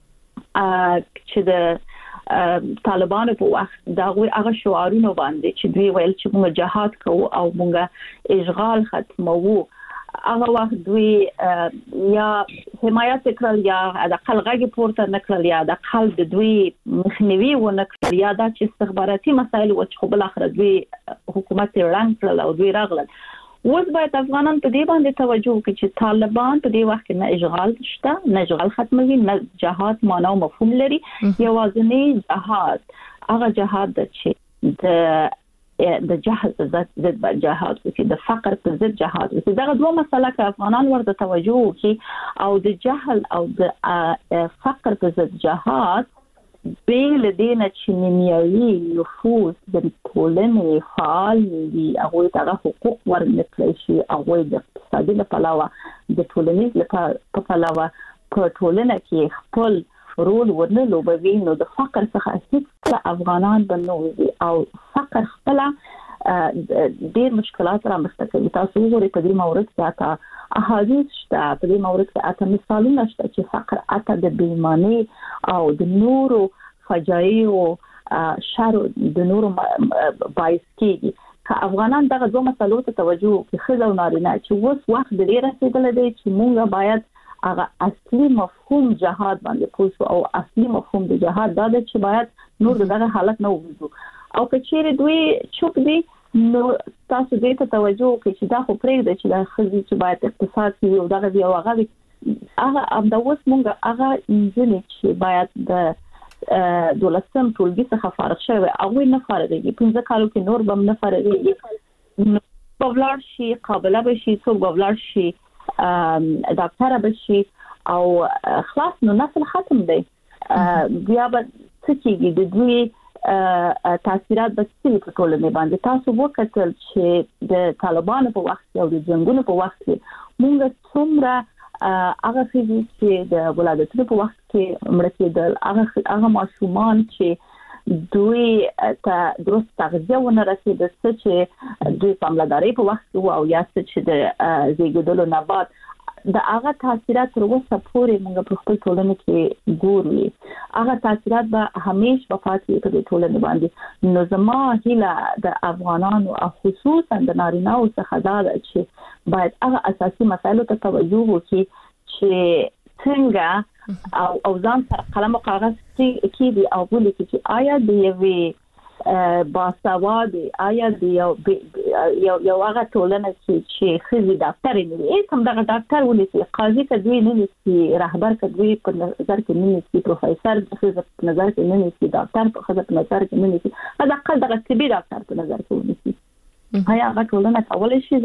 چې د طالبانو په وخت دا هغه شعارونه باندې چې دوی ویل چې موږ جهاد کوو او موږ اشغال ختموو، هغه وخت دوی یا حمایت کړل یا د خلګي پورته نکړل یا د خلک د دوی مخنیوي و نکړل یا د استخباراتي مسایل او چې بل اخر دوی حکومت رنګ کړل او دوی راغلل. اوس باید افغانان په دې باندې توجه وکړي چې طالبان په دې وخت کې نه اشغال شته، نه اشغال ختموي، نه جهاد معنا او مفهوم لري. یوازینی جهاد هغه جهاد د چې د جهاد ضد جهاد او د فقر پر ضد جهاد. دا دوه مسله کې افغانان ورته توجه وکړي او د جهل او د فقر پر ضد جهاد بیل دینه چې نیمایي نفوذ د ټولنې فعال دي، هغه ته حقوق ورنکړي شي، هغه د اقتصادي لپاره د ټولنې لپاره په ټولنه کې خپل رول ورنلوبوي. نو د فقر څخه هیڅ افغانان بنوي او فقر خپل ډېر مشکلات را مخته کوي. تاسو وګورئ په دې مورد کې احادیث شته، په دې مورد کې مثالونه شته چې فقر اته د بیمانی او د نورو فجایع او شر د نورو باعث کیږي. که افغانان دغه دوه مسلو ته توجه وکړي، خزه او نارینه، چې اوس وخت ډېر رسیدلی دی چې موږ باید هغه اصلي مفهوم جهاد باندې پوه او اصلي مفهوم د جهاد دا دی چې باید نور دغه حالت نه وګورو. او که چیرې دوی چوپ دي نو تاسو دې ته توجه وکړئ چې دا خو پرېږدي چې دا خزي چې باید اقتصاد کې او دغه دی او هغه د اوس مونږ هغه انجنې چې باید د دولتم ټولګي څخه فارغ شوی هغه نه فارغېږي، 15 کالو کې نور به نه فارغېږي، نو په ولاړ شي قابله به شي، څوک به ولاړ شي ډاکټر به شي او خلاص نو نسل ختم دی. بیا به څه کېږي؟ د دوی تاثیرات به څه په ټولنه باندې. تاسو وکتل چې د طالبانو په وخت او د جنگونو په وخت کې موږ څومره هغه چې د ولادتونو په وخت کې مړ کېدل، هغه ماشومان چې دوی ته درست تغذیه ونه رسېده، څه چې دوی پاملرنې په وخت کې او یا څه چې د زیږیدلو نه بعد د هغه تاثیرات تر اوسه پورې موږ په خپل ټولنه کې ګورو. هغه تاثیرات به همیشه په پاتې په ټولنه باندې. نو زما هیله د افغانانو او خصوصا د نارینه‌و څخه دا ده چې باید هغه اساسي مسایلو ته توجه وکړي چې څنګه او ځان سره قلم او کاغذ کې دي او ولیکي چې آیا د یوې باسواد آیا د یو هغه ټولنه چې خزي ډاکټر نه هم دغه ډاکټر ولې قاضي کدوې نه نسی، رهبر کدوې په نظر کې نه نسی، پروفیسور په نظر کې نه نسی، ډاکټر په نظر کې نه نسی، دا اقل دغه طبي ډاکټر په نظر کې ونیسي. آیا هغه ټولنه کولای شي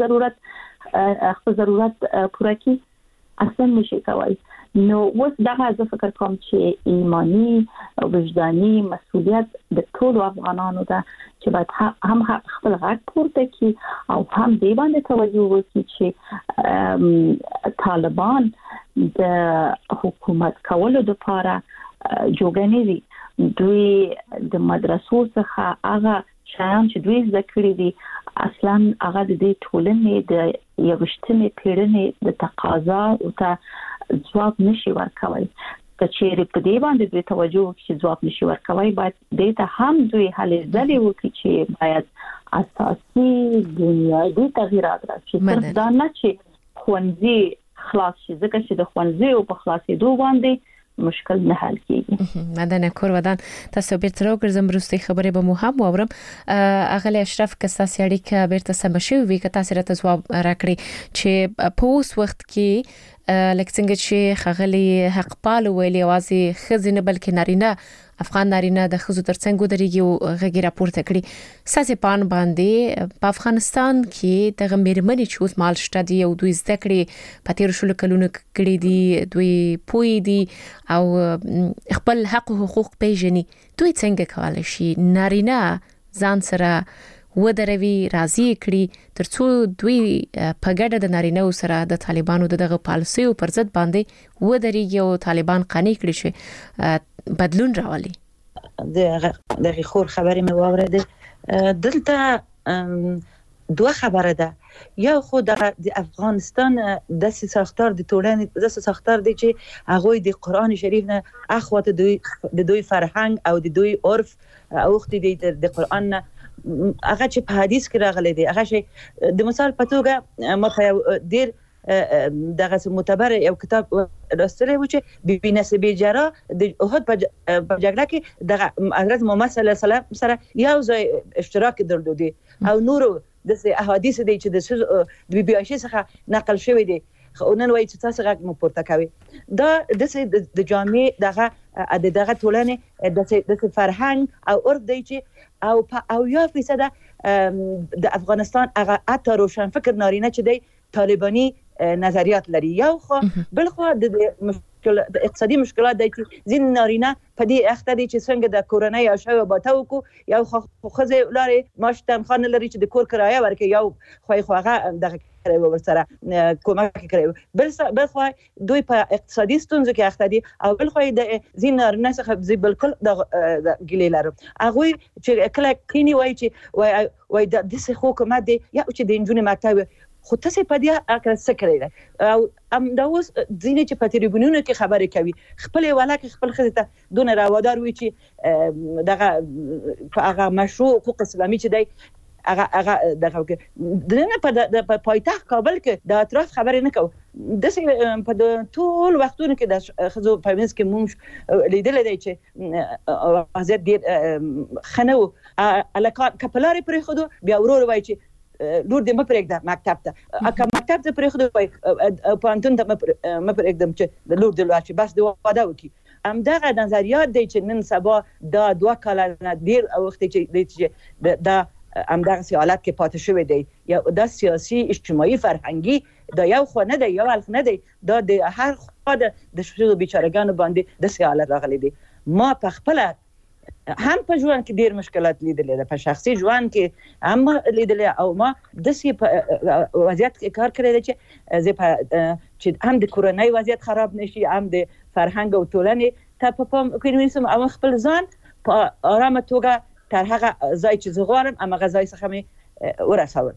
خپل ضرورت پوره کړي؟ اصلا نشي کولای. نو اوس دغه زه فکر کوم چې ایمانی وجداني مسؤلیت د ټول افغانانو ده چې باید هم خپل غږ پورته کړي او هم دې باندې توجه وکړي چې طالبان د حکومت کولو لپاره جوړګنې دي. دوی د مدرسو څخه هغه شیان چې دوی زده کړي دي اصلا هغه د دې ټولنې د 21مې پیړۍ د تقاضا او ته ځواب نشي ورکوي. که چیرې په دې باندې دوی توجه وکړي چې ځواب نشي ورکوي، باید دې ته هم دوی هلې ځلې وکړي چې باید اساسي بنیادي تغییرات راشي. صرف دا نه چې ښوونځي خلاص شي، ځکه چې د ښوونځیو په خلاصېدو باندې مشکل نه حل کیږي. مدن کور ودان تاسو بیرته راګرځم وروستي خبرې به مو هم واورم. اغلی اشرف کستا سیاړي ک بیرته سم شي وی ک تاسو راته ځواب راکړي چې په اوس وخت کې لکه څنګه چې خغلی حق پال ویلي اوازي خزینه بلکې نارینه افغان نارینه د خزو ترڅنګ ودرېږي او غږی راپورته کړي ساسې پان باندې په افغانستان کې د غمیرمنې چوس مال شته دی او دوی زده کړي په تیر شلو کلونو کړي دي دوی پوي دي او خپل حق او حقوق پیژني دوی څنګه کولای شي نارینه ځان سره ودروي راضي کړي ترڅو دوی په ګډه د نارینه سره د طالبانو دغه پالیسي پر ضد باندې ودرېږي او طالبان قانع کړي شي بدلون راولي د خور خبرې مې واورېده دلته دوه خبره ده یو خو د افغانستان د ساختار د ټولنې د ساختار دی چې هغه د قران شریف نه اخواته دوی فرهنګ او د دوی عرف اوختي د قران نه هغه چې په حدیث کې راغلي دي هغه شي د مثال په توګه ما په ډیر دغه معتبر یو کتاب راستلې و چې بي نسبی جرا د احد په جګړه کې د حضرت محمد صلی الله علیه وسلم سره یو ځای اشتراک درلودي او نور د احادیث دي چې د بي عائشه څخه نقل شوی دي نن وایي چې تاسو غږ مو پورته کوي دا د جامع دغه ټولنې د فرهنګ او عرف دی چې او 1% د افغانستان هغه اته روشن فکر نارینه چې دی طالبانی نظریات لري یو خو بل خو د اقتصادي مشکلات دی چې ځین نارینه په دې اخته دي چې څنګه د کورنۍ او شاو باته وکړو یو خو خزه لارې ماش تنخواه لري چې د کور کرایه ورکړي یو خو هغه دغه کوي ورسره کومک کوي بل خو دوی په اقتصادي ستونزو کې اخته دي او بل خو د ځین نارینه څخه بالکل د ګلې لري هغه چې کله کینی وای چې وای د دې حکومت دی یا چې د انجونې مکتب خو تاسو په دې اکر څه کړی او ام دا اوس ځینې چې په تریبونونو کې خبرې کوي خپل ولاکه خپل خزته دون راودار وي چې دغه هغه مشروع حقوق اسلامي چې دی هغه دغه دنه په پایتخت کابل کې د اطراف خبرې نه کوي د په ټول وختونو کې د خزو په منځ کې مونږ لیدل دی چې وضعیت ډیر خنو الکان کپلاري پرې خدو بیا ورور وای چې لور دې مپرېږده مکتب ته اکه مکتب ته پرېښودو وای پوهنتون ته مپرېږدم چې د لور دې لاړ شي بس د واده وکړي همدغه نظریات دی چې نن سبا دا 2 کاله نه ډېر وخت چې دا همدغه حالت کې پاتې شوی دی یا د سیاسي اجتماعي فرهنګي دا یو خو نه دی یو الف نه دی دا د هر خوا د شپږو بیچارهګانو باندې د حالت راغلی دی ما په خپل هم په ژوند کې ډیر مشکلات لیدلې په شخصي ژوند کې هم لیدلې او ما د سی په وضعیت کې کار کړی چې زه چې هم د کورنۍ وضعیت خراب نشي هم د فرهنګ او ټولنې ته په پام کې نیسم او خپل ځان په آرامه توګه تر هغه ځای چې زه غواړم هغه ځای څخه مې ورسول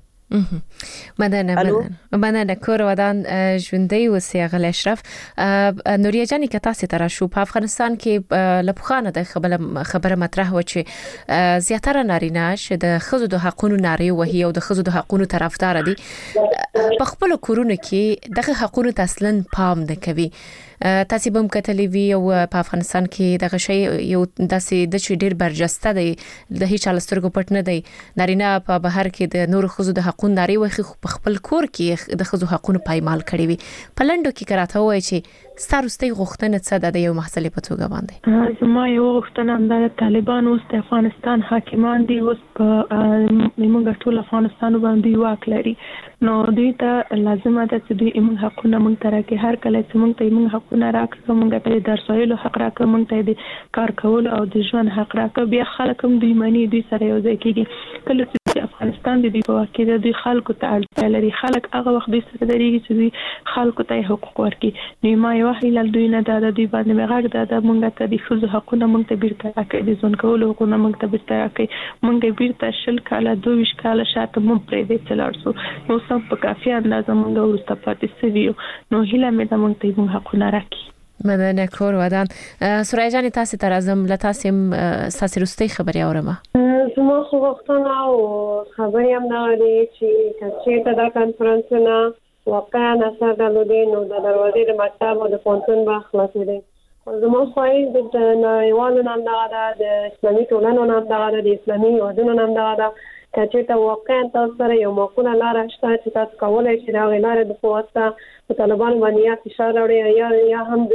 مننه کور ودان ژوندۍ وسی غل اشرف نوریا جانی که تاسو تر شو په افغانستان کې لپخانه د خبره مطرح و چې زیاتره نارینه ش د خزو د حقونو ناری وهي او د خزو د حقونو طرفدار دي په خپل کورونه کې دغه حقونو تسلن پام نه کوي تاسو به مکتلې وی او په افغانستان کې دغه شی یو داسې د چ ډیر برجسته دی د هیڅ لسترګو پټ نه دی نارینه په بهر کې د نور خزو د حقونو ناری وخی په خپل کور کې د خزو حقونو پایمال کړی وي په لندو کې کراته وای چې ستارسته غوښتنه څه د یو محصلې په توګه باندې زما یو غوښتنه د طالبان اوس د افغانستان حاکمان دي اوس په موږ ټول افغانستان باندې واک لري نو دوی ته لازمه ده چې دوی موږ حقونه موږ ته راکړي هر کله چې موږ ته موږ حقونه راکړي موږ ته د درس ویلو حق راکړي موږ ته د کار کولو او د ژوند حق راکړي بیا خلک هم دوی مانی دوی سره یو ځای کېږي کله چې افغانستان د دې په واقع د دوی خلکو ته اړتیا لري خلک هغه وخت دوی سره درېږي چې دوی خلکو ته حقوق ورکړي نو ما یو هیله دوی نه د دوی باندې مغاګ د موږ ته د خزو حقونه موږ ته بیرته راکړي د ځون کولو حقونه موږ ته بیرته راکړي موږ بیرته شل کاله 22 کاله شاته موږ پرې دې تلارسو نو سم په کافي اندازه موږ ورسته پاتې سویو نو هیله مې د موږ ته موږ حقونه راکړي مننه کور ودان سورای جان تاسو تر ازم لتاسم ساسرستی خبري اورم زما خو وختونه او خبري هم نه لري چې دا کانفرنس نه واقعا اثر درلودي نو د دروازې د مکتب او د پونتون به خلاصې دي زما خوای د نړیوالو نام دا د اسلامي ټولنو نام دا د اسلامي ودونو نام دا چې ته واقعا تاسو سره یو معقوله لار شته چې تاسو کولای شئ دا غلاره د قوت په طالبان باندې فشار راوړي یا هم دوی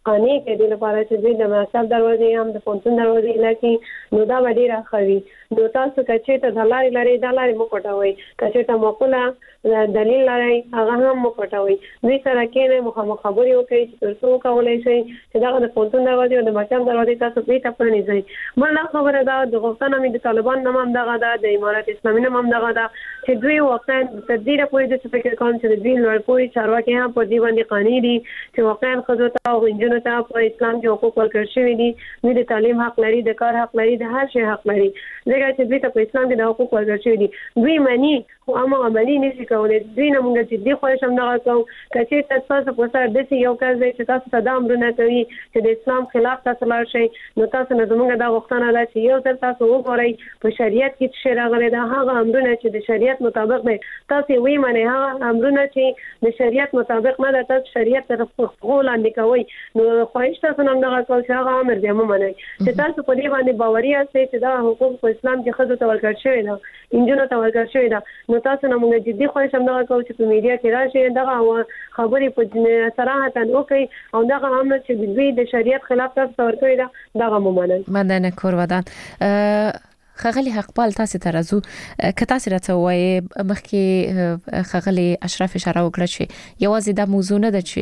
قانې کې د لپاره چې دوی د مکتب دروازې هم د پونتون دروازې لکه نو دا ډیره خوي نو تاسو کچې ته د لارې لري د لارې مو پټوي کچې ته مقوله دلیل لري هغه هم مو پټوي دوی سره کې نه مخابري وکړي چې تاسو کولای شئ چې دا د پونتون دروازې او د مکتب دروازې تاسو په تاسو نه ځي مله خبره دا د غوښتنه مې د طالبان نوم دغه د امارات اسلامي نوم دغه دا چې دوی واقعا تدبیر پوری د فکر کوم چې دوی لوړ پوری چارواکي هم په دې باندې قانوني دي چې واقعا خزو ته او انجنونو ته په اسلام کې حقوق ورکړل شوی دي دوی د تعلیم حق لري د کار حق لري د هر شي حق لري ځکه چې دوی ته په اسلام کې د حقوق ورکړل شوی دي دوی معنی او اما عملی نشي کولای دوی نه مونږ چې دی خو هم دغه کوم کچې تاسو په سر د یو کار دی چې تاسو ته د امرونه کوي چې د اسلام خلاف تاسو لار شي نو تاسو نه زموږ د غوښتنه ده چې یو ځل تاسو وګورئ په شریعت کې چې راغلي دا هغه امرونه چې د شریعت مطابق دي تاسو وی معنی هغه امرونه چې د شریعت مطابق نه ده تاسو شریعت طرف غول اندکوي نو خواهش تاسو هم دغه کول چې هغه امر دی مو منئ چې تاسو په دې باندې باوري یاست چې دا حقوق په اسلام کې خزو ته ورکړل شوی ده انجنونو ته ورکړل شوی ده نو تاسو نه موږ جدي خواهش هم دغه کوو چې په میډیا کې راشي دغه خبرې په صراحت وکړي او دغه هم چې دوی د شریعت خلاف تاسو ورکړي دا دغه مو منئ مننه کور ودان خغلی حقپال تاسو ته راځو که تاسو راته وایي مخکې خغلی اشرف اشاره وکړه چې یوازې د موضوع نه ده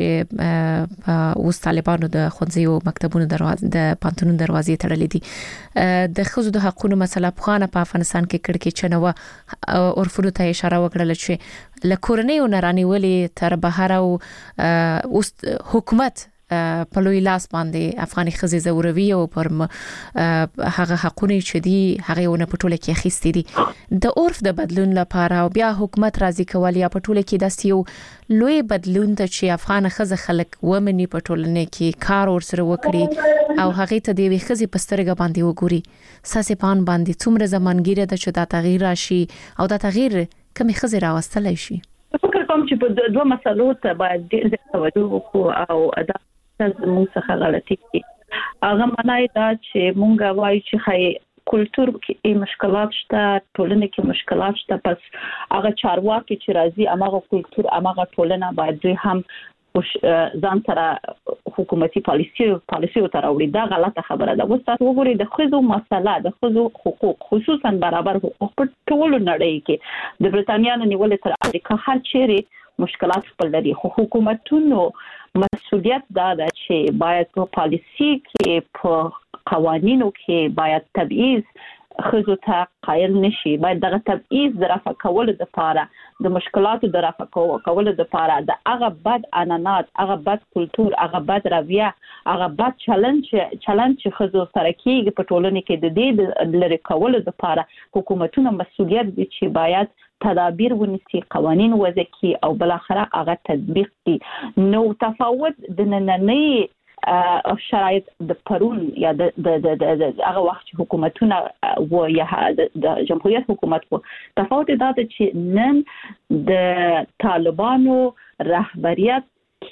چې اوس طالبانو د ښوونځیو مکتبونو دروازې د پانتونو دروازې تړلې دي د ښځو د حقوقو مسله په خانه په افغانستان کې کړکې چنه عرفونو ته اشاره وکړه چې لکورنۍ او نرانیولې تر بهر او اوس حکومت په لوی لاس باندې افغاني خزې زوروي او پر هغه حقونه چې دي هغه ونه پټوله کې اخیستې دي د عرف د بدلون لپاره او بیا حکومت راضي کول یا پټوله کې د سیو لوی بدلون ته چې افغان خزې خلک ومني پټولنه کې کار ورسره وکړي او هغه ته د وی خزې پسترګه باندې وګوري ساسې پان باندې څومره زمانګیره د چې دا تغییر راشي او دا تغییر کوم خزې راوستلای شي فکر کوم چې په دوه مسلو ته باید ډېر توجه وکړو او ادا موږ څخه غلطي کی هغه معنی دا چې موږ وایو چې خای کلچر کې مشکلات شته ټولنه کې مشکلات شته پس هغه چارواکي چې راځي هغه کلچر هغه ټولنه باید دوی هم ځان سره حکومتي پالیسي تر اوري دا غلطه خبره ده اوس تاسو وګورئ د خزو مسله د خزو حقوق خصوصا برابر حقوق په ټول نړۍ کې د برتانیا نه نیولې تر امریکا هر چیرې مشکلات خپل لري خو حکومتونو مسؤلیت دا ده چې باید په پالیسي کې په قوانینو کې باید تبعیض خزو ته قائل نشي باید دغه تبعیض د رفع کولو لپاره د مشکلاتو د رفع کولو لپاره د هغه بد عنعنات هغه بد کلچر هغه بد رویه هغه بد چلنج چې خزو سره کېږي په ټولنه کې د دې لری کولو لپاره حکومتونو مسؤلیت دي چې باید تدابیر ونیسي قوانین وضع کړي او بل اخره هغه تطبیق کړي نو تفاوت د نننۍ شرایط د پرون یا د هغه وخت حکومتونه و یا د جمهوریت حکومت و تفاوت دا چې نن د طالبانو رهبریت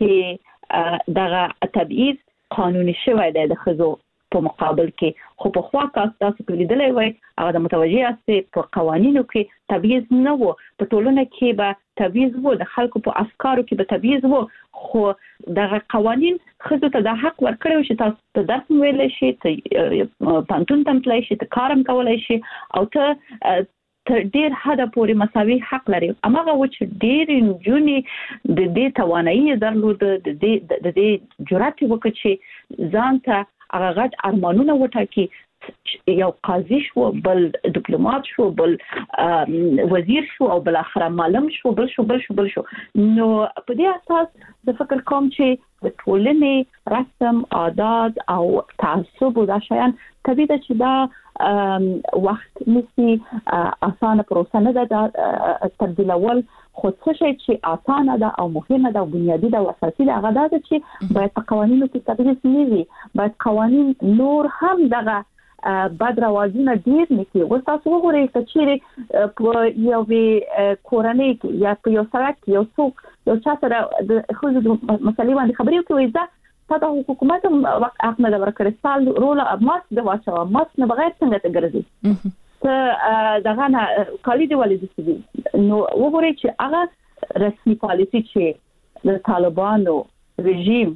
کې دغه تبعیض قانوني شوی دی د خزو په مقابل کې خو په خوا کا تاسو کلیدلې وای هغه د متوجه است په قوانینو کې تبعیض نه وو په ټولنه کې به تبعیض وو د خلکو په افکارو کې به تبعیض وو خو دغه قوانین خزو ته د حق ورکړو چې تاسو ته درس ویل شي ته پانتون تمتلای شي ته کارم کولای شي او ته ډیر حد پورې مساوي حق لري اماغه و چې ډیر جونی د دې توانایي درلود د دې جرأت وکړي ځان ته هغه غټ ارمانونه وټاکي یو قاضي شو بل ډیپلوماټ شو بل وزیر شو او بل اخر معلم شو بل شو نو په دې اساس د فکر کوم چې د ټولنې رسم عادات او تعصب او دا شیان طبيعي ده چې دا وخت نسی اسانه پروسه نه ده تبدیلول خو څه شي چې اسانه ده او مهمه ده او بنیادی ده او اساسي ده هغه ده چې باید په قوانینو کې تغییر نیوي باید قوانین نور هم دغه بد روازونه ډیر نکي او تاسو وګورئ چې په یو کورنۍ کې یا په یو سړک یو څوک یو چا سره د خود مسلې باندې خبرې کوي دا د حکومت وخت احمد ورکړ سال رول ماس د واچو ماس نه بغیر څنګه ته ګرځي ته دغه نه کالي دی ولې دي نو وګورئ چې هغه رسمي پالیسي چې د طالبانو رژیم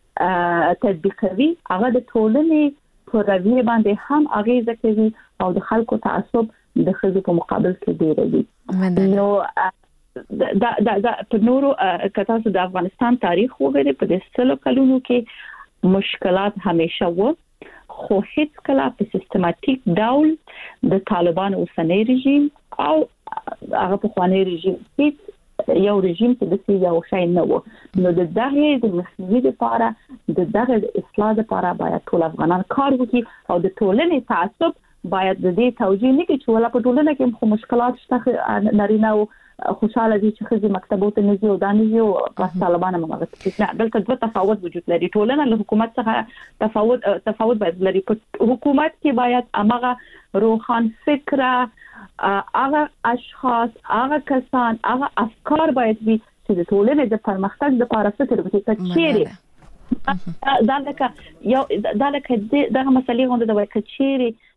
تطبیقوي هغه د ټولنې پر رویه باندې هم اغیزه کوي او د خلکو تعصب د خزو په مقابل کې ډیر دی. نو دا په نورو کتاسو د افغانستان تاریخ وګورئ په 100 کلونو کې مشکلات همیشه وو خو هیڅ کله په سیستماتیک ډول د طالبان اوسنۍ رژیم او هغه په خواني رژیم هیڅ یو رژیم چې د یو شای نه وو. نو د دغه د مخنیوي لپاره د دغه اصلاح لپاره باید ټول افغانان کار وکړي او د ټولنې تعصب باید د دې توجیه نه کړي چې ولا په ټولنه کې خو مشکلات شته نارینه او خوشاله دي چې خزي مکتبونو ته نږدې او دانځي او په طالبانو مغه نه بلکې دوه تفاوت وجود لري. ټولنه له حکومت څخه تفاوت باید لري. په حکومت کې باید امغه روحان فکره هغه اشخاص هغه کسان هغه افکار باید وي چې د ټولنې د پرمختګ لپاره فکر وکړي. کچېره دا لکه دغه مسلې غونډه د وکړي